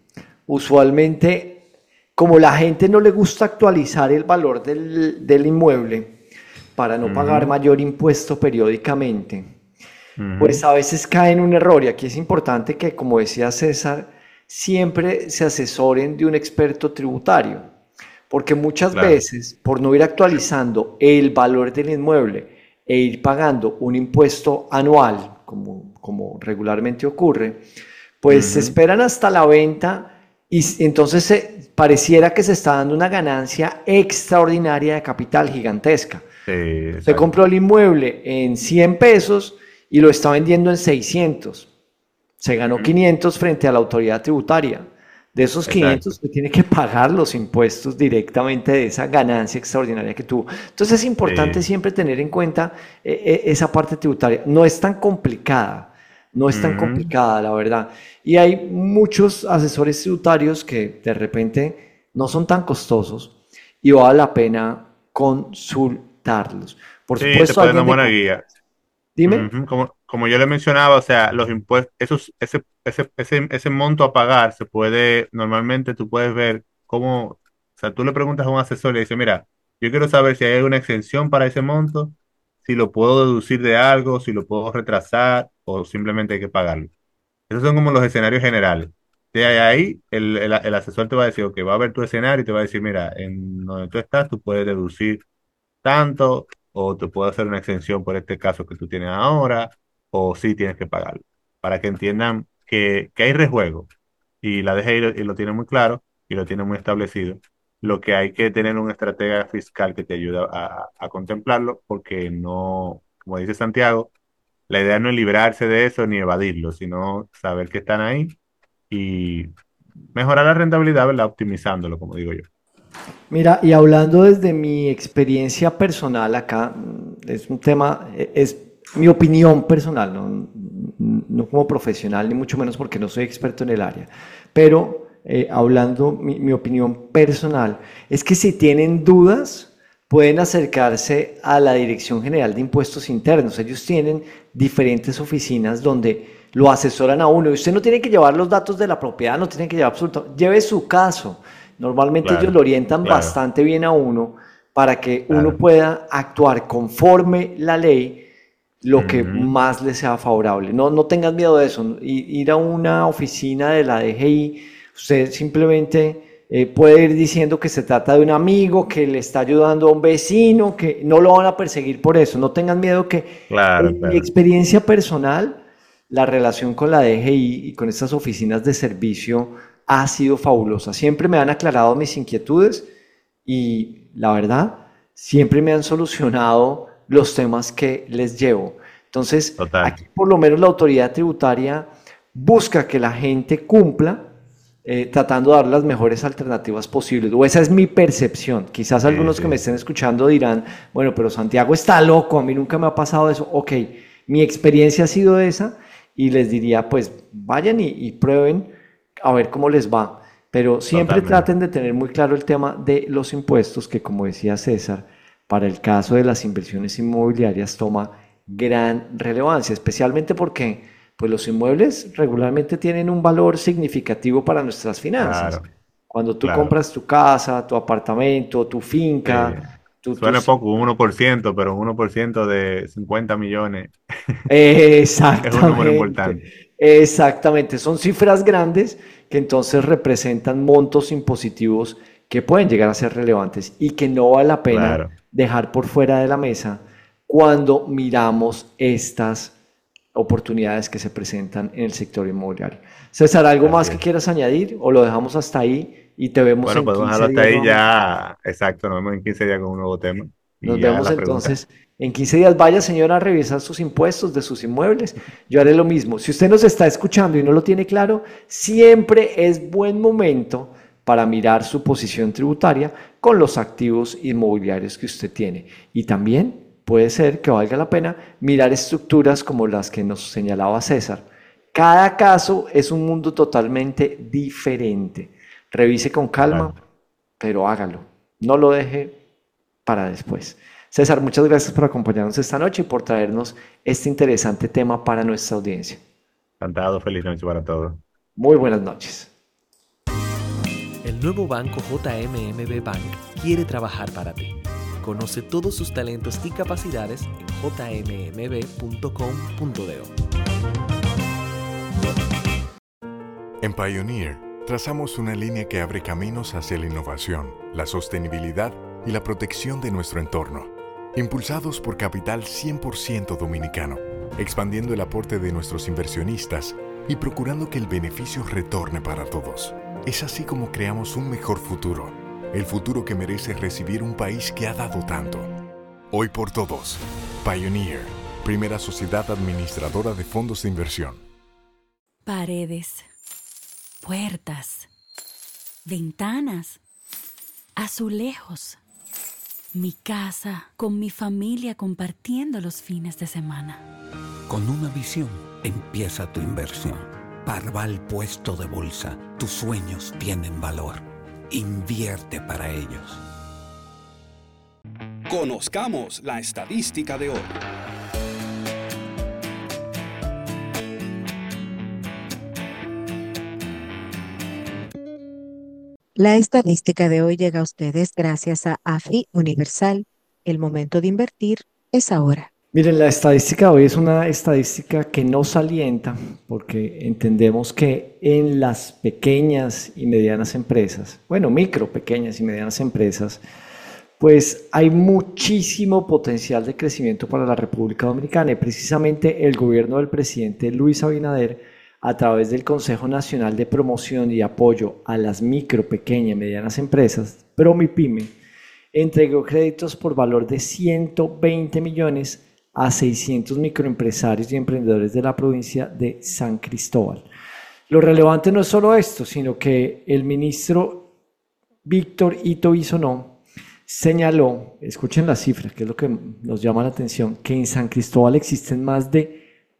usualmente, como la gente no le gusta actualizar el valor del, del inmueble para no pagar Ujú. mayor impuesto periódicamente, pues Ujú. a veces caen en un error. Y aquí es importante que, como decía César, siempre se asesoren de un experto tributario, porque muchas Claro. veces, por no ir actualizando el valor del inmueble e ir pagando un impuesto anual, como, como regularmente ocurre, pues se Ujú. esperan hasta la venta y s- entonces se, pareciera que se está dando una ganancia extraordinaria de capital gigantesca. Sí, Usted exacto. compró el inmueble en cien pesos y lo está vendiendo en seiscientos. Se ganó Ujú. quinientos frente a la autoridad tributaria. De esos quinientos Exacto. usted tiene que pagar los impuestos directamente de esa ganancia extraordinaria que tuvo. Entonces es importante Sí. siempre tener en cuenta eh, eh, esa parte tributaria. No es tan complicada, no es tan Ujú. complicada, la verdad. Y hay muchos asesores tributarios que de repente no son tan costosos y vale la pena consultarlos. Por Sí, te supuesto, pueden dar alguien de buena guía. confianza. Dime. Ujú. Como, como yo le mencionaba, o sea, los impuestos, esos, ese, ese, ese, ese monto a pagar se puede, normalmente tú puedes ver cómo, o sea, tú le preguntas a un asesor y le dices, mira, yo quiero saber si hay alguna exención para ese monto, si lo puedo deducir de algo, si lo puedo retrasar o simplemente hay que pagarlo. Esos son como los escenarios generales. De ahí, el, el, el asesor te va a decir, ok, va a ver tu escenario y te va a decir, mira, en donde tú estás, tú puedes deducir tanto, o te puedo hacer una exención por este caso que tú tienes ahora, o sí tienes que pagarlo, para que entiendan que, que hay rejuego. Y la D G I lo, y lo tiene muy claro y lo tiene muy establecido. Lo que hay que tener una estrategia fiscal que te ayude a, a contemplarlo, porque no, como dice Santiago, la idea no es librarse de eso ni evadirlo, sino saber que están ahí y mejorar la rentabilidad, ¿verdad? Optimizándolo, como digo yo. Mira, y hablando desde mi experiencia personal acá, mm, es un tema, e- es mi opinión personal, no, no como profesional, ni mucho menos porque no soy experto en el área, pero eh, hablando mi, mi opinión personal, es que si tienen dudas, pueden acercarse a la Dirección General de Impuestos Internos. Ellos tienen diferentes oficinas donde lo asesoran a uno y usted no tiene que llevar los datos de la propiedad, no tiene que llevar absolutamente, lleve su caso. Normalmente ellos lo Claro, orientan claro, bastante bien a uno para que uno claro. pueda actuar conforme la ley lo que Ujú. más le sea favorable. No, no tengas miedo de eso. I- Ir a una oficina de la D G I, usted simplemente eh, puede ir diciendo que se trata de un amigo, que le está ayudando a un vecino, que no lo van a perseguir por eso. No tengan miedo que Claro, en mi claro. experiencia personal, la relación con la D G I y con estas oficinas de servicio ha sido fabulosa. Siempre me han aclarado mis inquietudes y la verdad, siempre me han solucionado los temas que les llevo. Entonces, Total. aquí por lo menos la autoridad tributaria busca que la gente cumpla, eh, tratando de dar las mejores alternativas posibles. O esa es mi percepción. Quizás Sí, algunos que me sí, estén sí. escuchando dirán, bueno, pero Santiago está loco, a mí nunca me ha pasado eso. Ok, mi experiencia ha sido esa y les diría, pues vayan y, y prueben a ver cómo les va. Pero siempre Totalmente. traten de tener muy claro el tema de los impuestos, que como decía César, para el caso de las inversiones inmobiliarias toma gran relevancia, especialmente porque pues, los inmuebles regularmente tienen un valor significativo para nuestras finanzas. Claro, Cuando tú claro. compras tu casa, tu apartamento, tu Sí. finca, tu, Suena tus... poco, un uno por ciento, pero un uno por ciento de cincuenta millones es un número Exactamente, importante. exactamente. Son cifras grandes que entonces representan montos impositivos que pueden llegar a ser relevantes y que no vale la pena Claro, dejar por fuera de la mesa cuando miramos estas oportunidades que se presentan en el sector inmobiliario. César, ¿algo así más que es. quieras añadir o lo dejamos hasta ahí y te vemos Bueno, en podemos dejarlo quince hasta días ahí nuevamente? ya. Exacto, nos vemos en quince días con un nuevo tema. Y Nos ya vemos la pregunta. entonces en quince días. Vaya, señora, a revisar sus impuestos de sus inmuebles. Yo haré lo mismo. Si usted nos está escuchando y no lo tiene claro, siempre es buen momento para mirar su posición tributaria con los activos inmobiliarios que usted tiene. Y también puede ser que valga la pena mirar estructuras como las que nos señalaba César. Cada caso es un mundo totalmente diferente. Revise con calma, Total. pero hágalo. No lo deje para después. César, muchas gracias por acompañarnos esta noche y por traernos este interesante tema para nuestra audiencia. Encantado, feliz noche para todos. Muy buenas noches. El nuevo banco J M M B Bank quiere trabajar para ti. Conoce todos sus talentos y capacidades en j m m b punto com punto d o. En Pioneer, trazamos una línea que abre caminos hacia la innovación, la sostenibilidad y la protección de nuestro entorno. Impulsados por capital cien por ciento dominicano, expandiendo el aporte de nuestros inversionistas y procurando que el beneficio retorne para todos. Es así como creamos un mejor futuro, el futuro que merece recibir un país que ha dado tanto. Hoy por todos, Pioneer, primera sociedad administradora de fondos de inversión. Paredes, puertas, ventanas, azulejos. Mi casa con mi familia compartiendo los fines de semana. Con una visión empieza tu inversión. Parval Puesto de Bolsa. Tus sueños tienen valor. Invierte para ellos. Conozcamos la estadística de hoy. La estadística de hoy llega a ustedes gracias a AFI Universal. El momento de invertir es ahora. Miren, la estadística de hoy es una estadística que nos alienta porque entendemos que en las pequeñas y medianas empresas, bueno, micro, pequeñas y medianas empresas, pues hay muchísimo potencial de crecimiento para la República Dominicana y precisamente el gobierno del presidente Luis Abinader, a través del Consejo Nacional de Promoción y Apoyo a las Micro, Pequeñas y Medianas Empresas, PROMIPYME, entregó créditos por valor de ciento veinte millones a seiscientos microempresarios y emprendedores de la provincia de San Cristóbal. Lo relevante no es solo esto, sino que el ministro Víctor Ito Bisonó señaló, escuchen la cifra, que es lo que nos llama la atención, que en San Cristóbal existen más de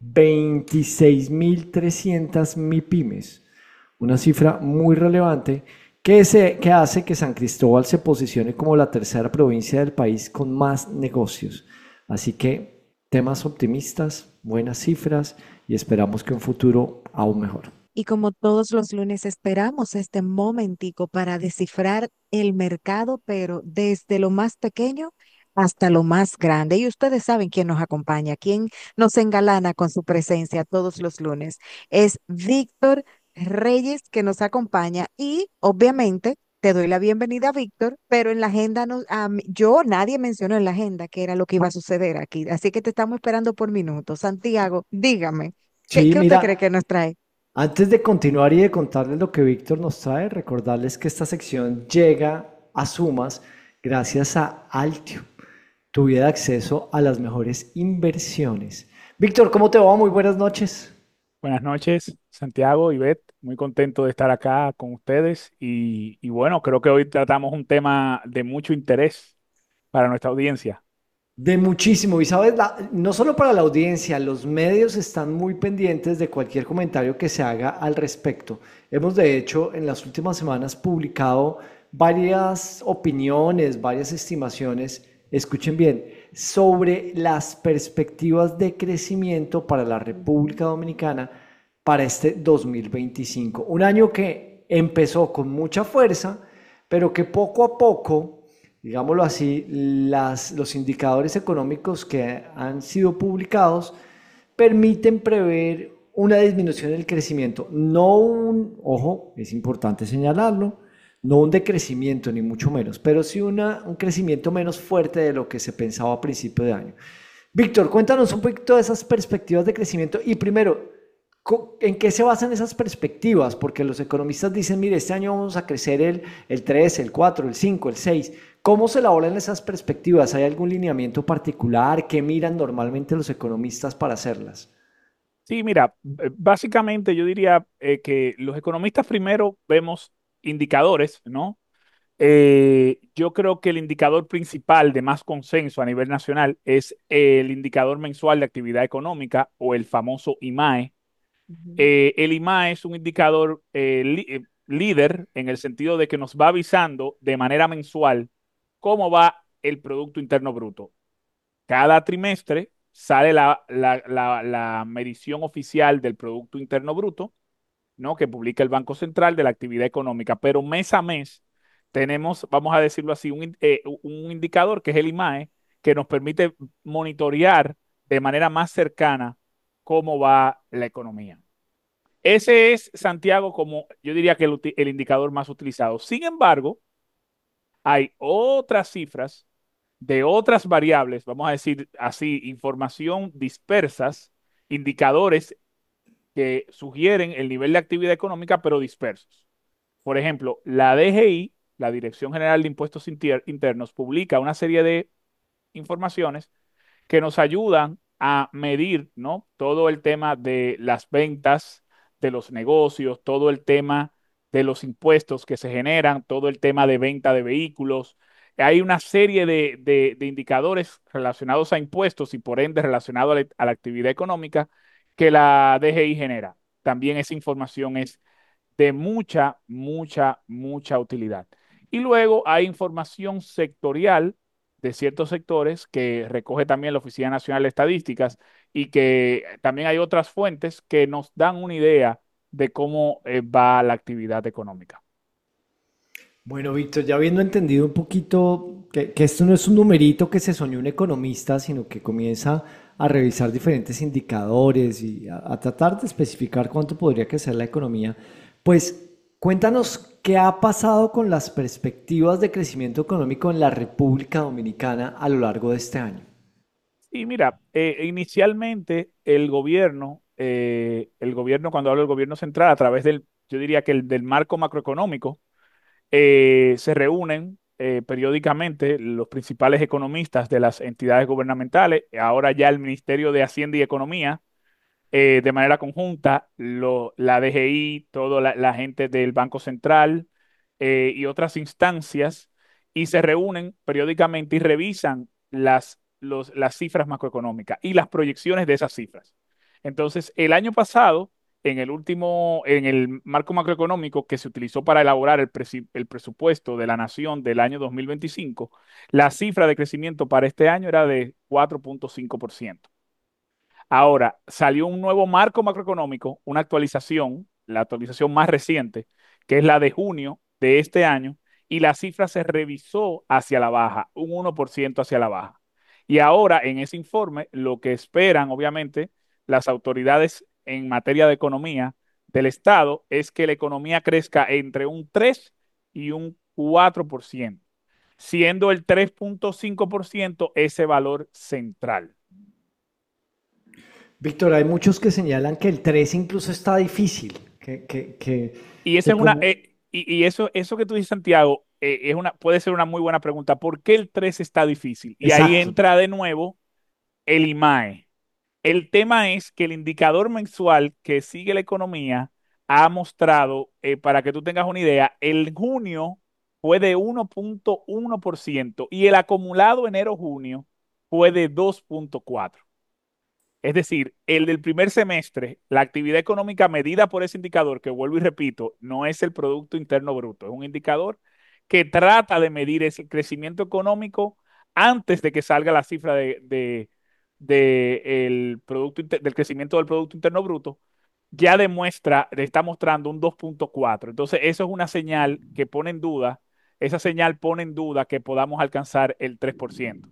veintiséis mil trescientas MIPYMES, una cifra muy relevante que, se, que hace que San Cristóbal se posicione como la tercera provincia del país con más negocios. Así que temas optimistas, buenas cifras y esperamos que un futuro aún mejor. Y como todos los lunes esperamos este momentico para descifrar el mercado, pero desde lo más pequeño hasta lo más grande. Y ustedes saben quién nos acompaña, quién nos engalana con su presencia todos los lunes. Es Víctor Reyes que nos acompaña y obviamente te doy la bienvenida, Víctor, pero en la agenda, no, um, yo nadie mencionó en la agenda que era lo que iba a suceder aquí, así que te estamos esperando por minutos. Santiago, dígame, ¿qué, Sí, qué mira, usted cree que nos trae? antes de continuar y de contarles lo que Víctor nos trae, recordarles que esta sección llega a Sumas gracias a Altio, tu vía de acceso a las mejores inversiones. Víctor, ¿cómo te va? Muy buenas noches. Buenas noches, Santiago, Ivette, muy contento de estar acá con ustedes y, y bueno, creo que hoy tratamos un tema de mucho interés para nuestra audiencia. De muchísimo, y sabes, la- no solo para la audiencia, los medios están muy pendientes de cualquier comentario que se haga al respecto. Hemos de hecho en las últimas semanas publicado varias opiniones, varias estimaciones, escuchen bien, sobre las perspectivas de crecimiento para la República Dominicana para este dos mil veinticinco. Un año que empezó con mucha fuerza, pero que poco a poco, digámoslo así, las, los indicadores económicos que han sido publicados permiten prever una disminución del crecimiento. No un, ojo, es importante señalarlo, no un decrecimiento ni mucho menos, pero sí una, un crecimiento menos fuerte de lo que se pensaba a principio de año. Víctor, cuéntanos un poquito de esas perspectivas de crecimiento y primero, co- ¿en qué se basan esas perspectivas? Porque los economistas dicen, mire, este año vamos a crecer el, el tres, el cuatro, el cinco, el seis. ¿Cómo se elaboran esas perspectivas? ¿Hay algún lineamiento particular? ¿Qué miran normalmente los economistas para hacerlas? Sí, mira, eh, básicamente yo diría eh, que los economistas primero vemos indicadores, ¿no? Eh, yo creo que el indicador principal de más consenso a nivel nacional es el indicador mensual de actividad económica o el famoso IMAE. Eh, el IMAE es un indicador eh, li- eh, líder en el sentido de que nos va avisando de manera mensual cómo va el Producto Interno Bruto. Cada trimestre sale la, la, la, la medición oficial del Producto Interno Bruto, ¿no? Que publica el Banco Central de la actividad económica, pero mes a mes tenemos, vamos a decirlo así, un, in- eh, un indicador que es el IMAE, que nos permite monitorear de manera más cercana cómo va la economía. Ese es, Santiago, como yo diría que el, uti- el indicador más utilizado. Sin embargo, hay otras cifras de otras variables, vamos a decir así, información dispersas, indicadores que sugieren el nivel de actividad económica, pero dispersos. Por ejemplo, la D G I, la Dirección General de Impuestos Inter- Internos, publica una serie de informaciones que nos ayudan a medir, ¿no? Todo el tema de las ventas, de los negocios, todo el tema de los impuestos que se generan, todo el tema de venta de vehículos. Hay una serie de, de- de indicadores relacionados a impuestos y por ende relacionados a la, a la actividad económica que la D G I genera. También esa información es de mucha, mucha, mucha utilidad. Y luego hay información sectorial de ciertos sectores que recoge también la Oficina Nacional de Estadísticas y que también hay otras fuentes que nos dan una idea de cómo eh, va la actividad económica. Bueno, Víctor, ya habiendo entendido un poquito que, que esto no es un numerito que se soñó un economista, sino que comienza a revisar diferentes indicadores y a, a tratar de especificar cuánto podría crecer la economía, pues cuéntanos qué ha pasado con las perspectivas de crecimiento económico en la República Dominicana a lo largo de este año. Y mira, eh, inicialmente el gobierno, eh, el gobierno, cuando hablo del gobierno central, a través del, yo diría que el, del marco macroeconómico, eh, se reúnen eh, periódicamente los principales economistas de las entidades gubernamentales, ahora ya el Ministerio de Hacienda y Economía, eh, de manera conjunta, lo- la D G I, toda la, la gente del Banco Central eh, y otras instancias, y se reúnen periódicamente y revisan las, los- las cifras macroeconómicas y las proyecciones de esas cifras. Entonces, el año pasado, en el último, en el marco macroeconómico que se utilizó para elaborar el, presi- el presupuesto de la nación del año dos mil veinticinco, la cifra de crecimiento para este año era de cuatro punto cinco por ciento. Ahora, salió un nuevo marco macroeconómico, una actualización, la actualización más reciente, que es la de junio de este año, y la cifra se revisó hacia la baja, un uno por ciento hacia la baja. Y ahora, en ese informe, lo que esperan, obviamente, las autoridades en materia de economía del Estado es que la economía crezca entre un tres y un cuatro por ciento, siendo el tres punto cinco por ciento ese valor central. Víctor, hay muchos que señalan que el tres incluso está difícil, que, que, que, Y esa que es una, como... eh, y, y eso, eso que tú dices, Santiago, eh, es una, puede ser una muy buena pregunta. ¿Por qué el tres está difícil? Y ahí Exacto. entra de nuevo el IMAE. El tema es que el indicador mensual que sigue la economía ha mostrado, eh, para que tú tengas una idea, el junio fue de uno punto uno por ciento y el acumulado enero-junio fue de dos punto cuatro por ciento. Es decir, el del primer semestre, la actividad económica medida por ese indicador, que vuelvo y repito, no es el Producto Interno Bruto, es un indicador que trata de medir ese crecimiento económico antes de que salga la cifra de, de- de el producto, Inter- del crecimiento del Producto Interno Bruto, ya demuestra, está mostrando un dos punto cuatro. Entonces, eso es una señal que pone en duda, esa señal pone en duda que podamos alcanzar el tres por ciento.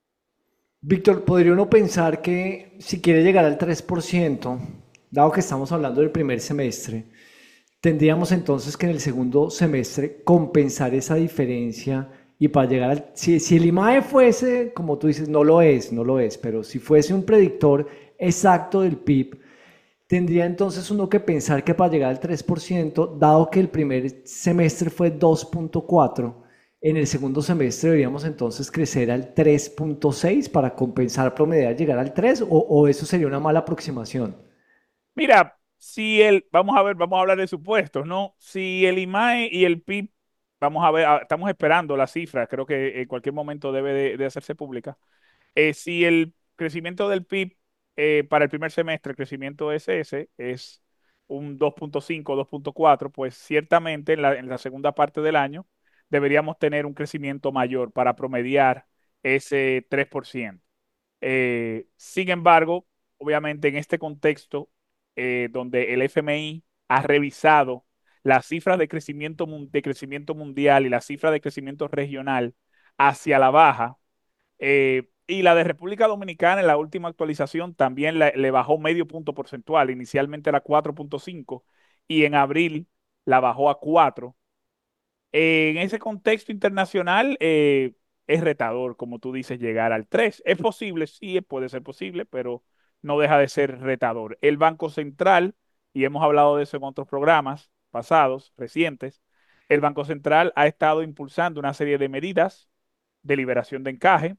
Víctor, ¿podría uno pensar que si quiere llegar al tres por ciento, dado que estamos hablando del primer semestre, tendríamos entonces que en el segundo semestre compensar esa diferencia y para llegar al... Si, si el IMAE fuese, como tú dices, no lo es, no lo es, pero si fuese un predictor exacto del P I B, tendría entonces uno que pensar que para llegar al tres por ciento, dado que el primer semestre fue dos punto cuatro, en el segundo semestre deberíamos entonces crecer al tres punto seis para compensar, promediar, llegar al tres, o, o eso sería una mala aproximación. Mira, si el, vamos a ver, vamos a hablar de supuestos, ¿no? Si el IMAE y el P I B, vamos a ver, ah, estamos esperando la cifra, creo que en cualquier momento debe de, de hacerse pública. Eh, si el crecimiento del P I B eh, para el primer semestre, el crecimiento S S es un dos punto cinco, dos punto cuatro, pues ciertamente en la, en la segunda parte del año deberíamos tener un crecimiento mayor para promediar ese tres por ciento. Eh, sin embargo, obviamente en este contexto, eh, donde el F M I ha revisado las cifras de crecimiento, de crecimiento mundial y las cifras de crecimiento regional hacia la baja. Eh, y la de República Dominicana en la última actualización también le, le bajó medio punto porcentual. Inicialmente era cuatro punto cinco y en abril la bajó a cuatro. En ese contexto internacional eh, es retador, como tú dices, llegar al tres. ¿Es posible? Sí, puede ser posible, pero no deja de ser retador. El Banco Central, y hemos hablado de eso en otros programas pasados, recientes, el Banco Central ha estado impulsando una serie de medidas de liberación de encaje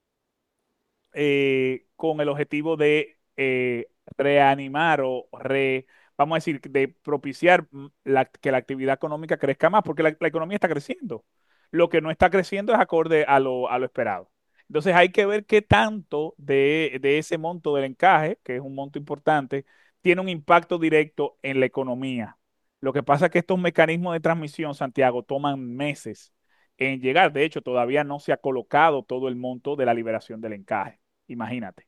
eh, con el objetivo de eh, reanimar o re, vamos a decir, de propiciar mm, la, que la actividad económica crezca más, porque la, la economía está creciendo. Lo que no está creciendo es acorde a lo, a lo esperado. Entonces hay que ver qué tanto de, de ese monto del encaje, que es un monto importante, tiene un impacto directo en la economía. Lo que pasa es que estos mecanismos de transmisión, Santiago, toman meses en llegar. De hecho, todavía no se ha colocado todo el monto de la liberación del encaje. Imagínate.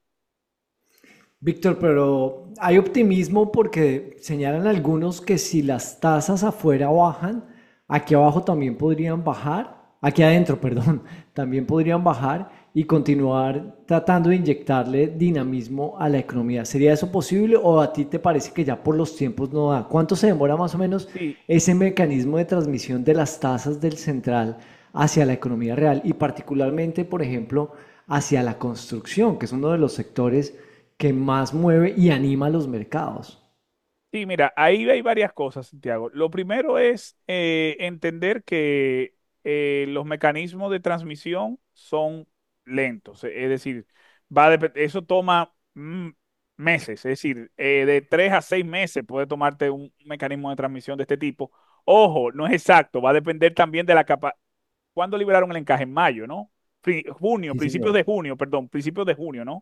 Víctor, pero hay optimismo porque señalan algunos que si las tasas afuera bajan, aquí abajo también podrían bajar, aquí adentro, perdón, también podrían bajar y continuar tratando de inyectarle dinamismo a la economía. ¿Sería eso posible o a ti te parece que ya por los tiempos no da? ¿Cuánto se demora más o menos Sí. ese mecanismo de transmisión de las tasas del central hacia la economía real y particularmente, por ejemplo, hacia la construcción, que es uno de los sectores que más mueve y anima a los mercados? Sí, mira, ahí hay varias cosas, Santiago. Lo primero es eh, entender que eh, los mecanismos de transmisión son lentos, e- es decir, va a dep- eso toma mm, meses, es decir, eh, de tres a seis meses puede tomarte un mecanismo de transmisión de este tipo. Ojo, no es exacto, va a depender también de la capa. ¿Cuándo liberaron el encaje? En mayo, ¿no? Pri- junio, Sí, principios señor. de junio, perdón, principios de junio, ¿no?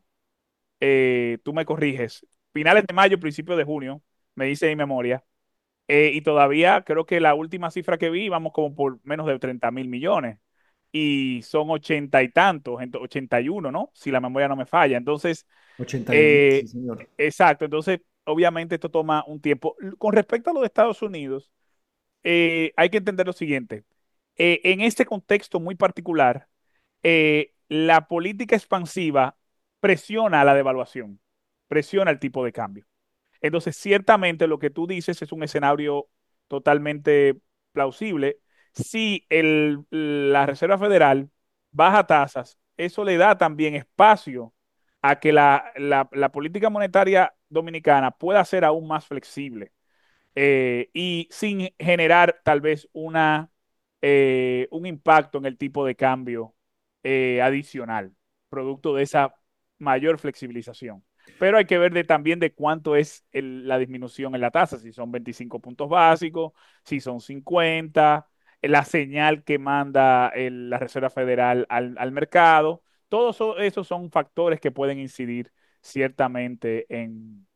Eh, tú me corriges. Finales de mayo, principios de junio, me dice mi memoria. Eh, y todavía creo que la última cifra que vi, vamos como por menos de treinta mil millones. Y son ochenta y tantos, ento- ochenta y uno, ¿no? Si la memoria no me falla. Entonces, ochenta y uno, sí, eh, señor. exacto. Entonces, obviamente esto toma un tiempo. Con respecto a los de Estados Unidos, eh, hay que entender lo siguiente. Eh, en este contexto muy particular, eh, la política expansiva presiona a la devaluación, presiona el tipo de cambio. Entonces, ciertamente lo que tú dices es un escenario totalmente plausible. Si el- la Reserva Federal baja tasas, eso le da también espacio a que la, la- la política monetaria dominicana pueda ser aún más flexible eh, y sin generar tal vez una, eh, un impacto en el tipo de cambio eh, adicional, producto de esa mayor flexibilización. Pero hay que ver de, también de cuánto es el- la disminución en la tasa, si son veinticinco puntos básicos, si son cincuenta, eh, la señal que manda el- la Reserva Federal al, al mercado. Todos eso- esos son factores que pueden incidir ciertamente en,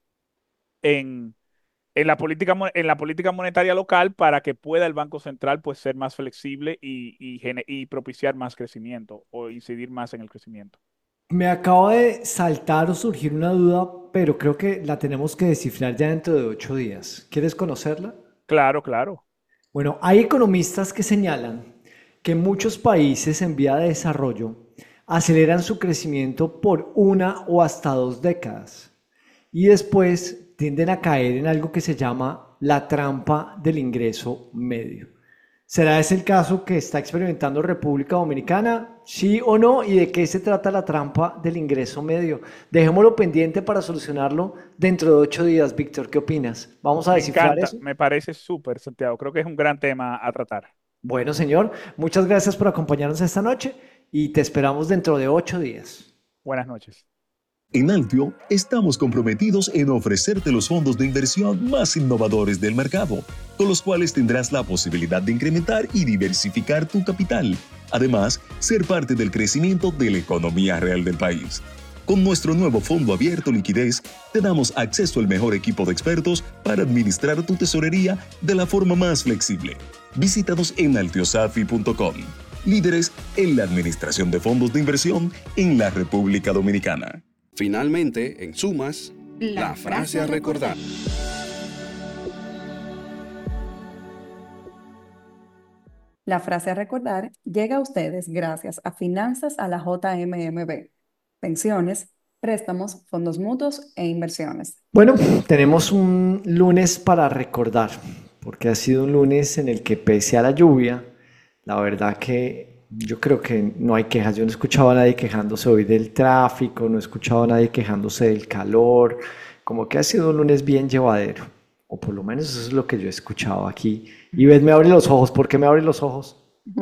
en en la política, mo- en la política monetaria local para que pueda el Banco Central pues ser más flexible y, y, gene- y propiciar más crecimiento o incidir más en el crecimiento. Me acaba de saltar o surgir una duda, pero creo que la tenemos que descifrar ya dentro de ocho días. ¿Quieres conocerla? Claro, claro. Bueno, hay economistas que señalan que muchos países en vía de desarrollo aceleran su crecimiento por una o hasta dos décadas y después tienden a caer en algo que se llama la trampa del ingreso medio. ¿Será ese el caso que está experimentando República Dominicana? ¿Sí o no? ¿Y de qué se trata la trampa del ingreso medio? Dejémoslo pendiente para solucionarlo dentro de ocho días. Víctor, ¿qué opinas? ¿Vamos a Me descifrar encanta, eso? me parece súper, Santiago. Creo que es un gran tema a tratar. Bueno, señor, muchas gracias por acompañarnos esta noche y te esperamos dentro de ocho días. Buenas noches. En Altio estamos comprometidos en ofrecerte los fondos de inversión más innovadores del mercado, con los cuales tendrás la posibilidad de incrementar y diversificar tu capital. Además, ser parte del crecimiento de la economía real del país. Con nuestro nuevo fondo abierto liquidez, te damos acceso al mejor equipo de expertos para administrar tu tesorería de la forma más flexible. Visítanos en altiosafi punto com, líderes en la administración de fondos de inversión en la República Dominicana. Finalmente, en sumas, la, frase a recordar. La frase a recordar llega a ustedes gracias a Finanzas a la J M M B, pensiones, préstamos, fondos mutuos e inversiones. Bueno, tenemos un lunes para recordar, porque ha sido un lunes en el que pese a la lluvia, la verdad que yo creo que no hay quejas. Yo no he escuchado a nadie quejándose hoy del tráfico, no he escuchado a nadie quejándose del calor, como que ha sido un lunes bien llevadero, o por lo menos eso es lo que yo he escuchado aquí. Y ves, me abre los ojos. ¿Por qué me abre los ojos?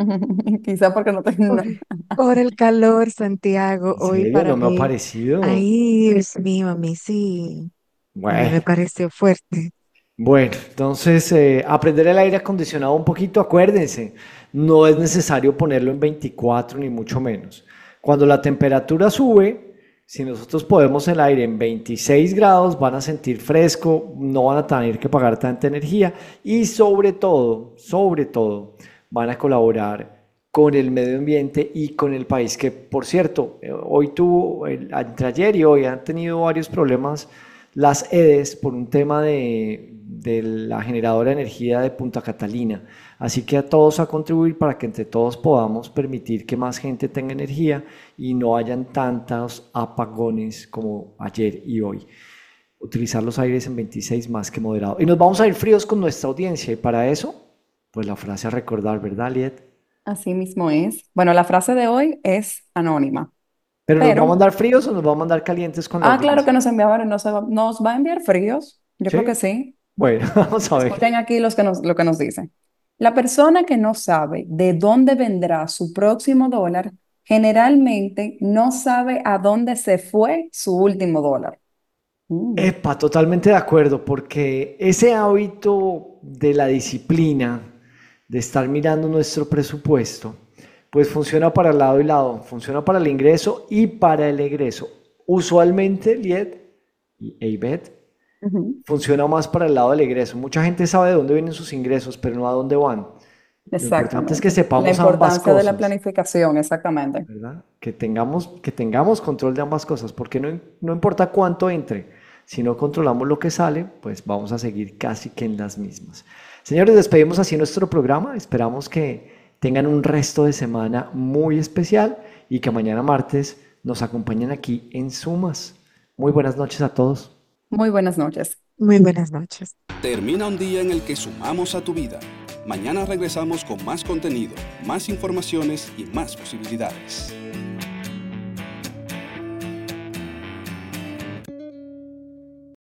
Quizá porque no tengo... Por el calor, Santiago, ¿En hoy serio? para ¿No me ha mí. parecido? Ay, Dios mío, a mí sí. A mí Bueno. me pareció fuerte. Bueno, entonces eh, aprender el aire acondicionado un poquito, acuérdense, no es necesario ponerlo en veinticuatro ni mucho menos. Cuando la temperatura sube, si nosotros ponemos el aire en veintiséis grados, van a sentir fresco, no van a tener que pagar tanta energía y sobre todo, sobre todo, van a colaborar con el medio ambiente y con el país, que por cierto, eh, hoy tuvo, el, entre ayer y hoy han tenido varios problemas las E D E S por un tema de, de la generadora de energía de Punta Catalina. Así que a todos a contribuir para que entre todos podamos permitir que más gente tenga energía y no hayan tantos apagones como ayer y hoy. Utilizar los aires en veintiséis más que moderado. Y nos vamos a ir fríos con nuestra audiencia y para eso, pues la frase a recordar, ¿verdad, Liet? Así mismo es. Bueno, la frase de hoy es anónima. ¿Pero nos Pero- va a mandar fríos o nos va a mandar calientes con la Ah, claro audiencia? que nos enviaba, nos, va- nos va a enviar fríos. Yo ¿Sí? creo que sí. Bueno, vamos a ver. Escuchen aquí los que nos, lo que nos dicen. La persona que no sabe de dónde vendrá su próximo dólar, generalmente no sabe a dónde se fue su último dólar. Mm. Epa, totalmente de acuerdo, porque ese hábito de la disciplina, de estar mirando nuestro presupuesto, pues funciona para el lado y lado, funciona para el ingreso y para el egreso. Usualmente, Liet y Eibet, Ujú. funciona más para el lado del egreso. Mucha gente sabe de dónde vienen sus ingresos, pero no a dónde van. Lo importante es que Exactamente. sepamos La ambas importancia de la cosas, planificación, exactamente. ¿verdad? Que tengamos, que tengamos control de ambas cosas, porque no, no importa cuánto entre, si no controlamos lo que sale, pues vamos a seguir casi que en las mismas. Señores, despedimos así nuestro programa. Esperamos que tengan un resto de semana muy especial y que mañana martes nos acompañen aquí en Sumas. Muy buenas noches a todos. Muy buenas noches. Muy buenas noches. Termina un día en el que sumamos a tu vida. Mañana regresamos con más contenido, más informaciones y más posibilidades.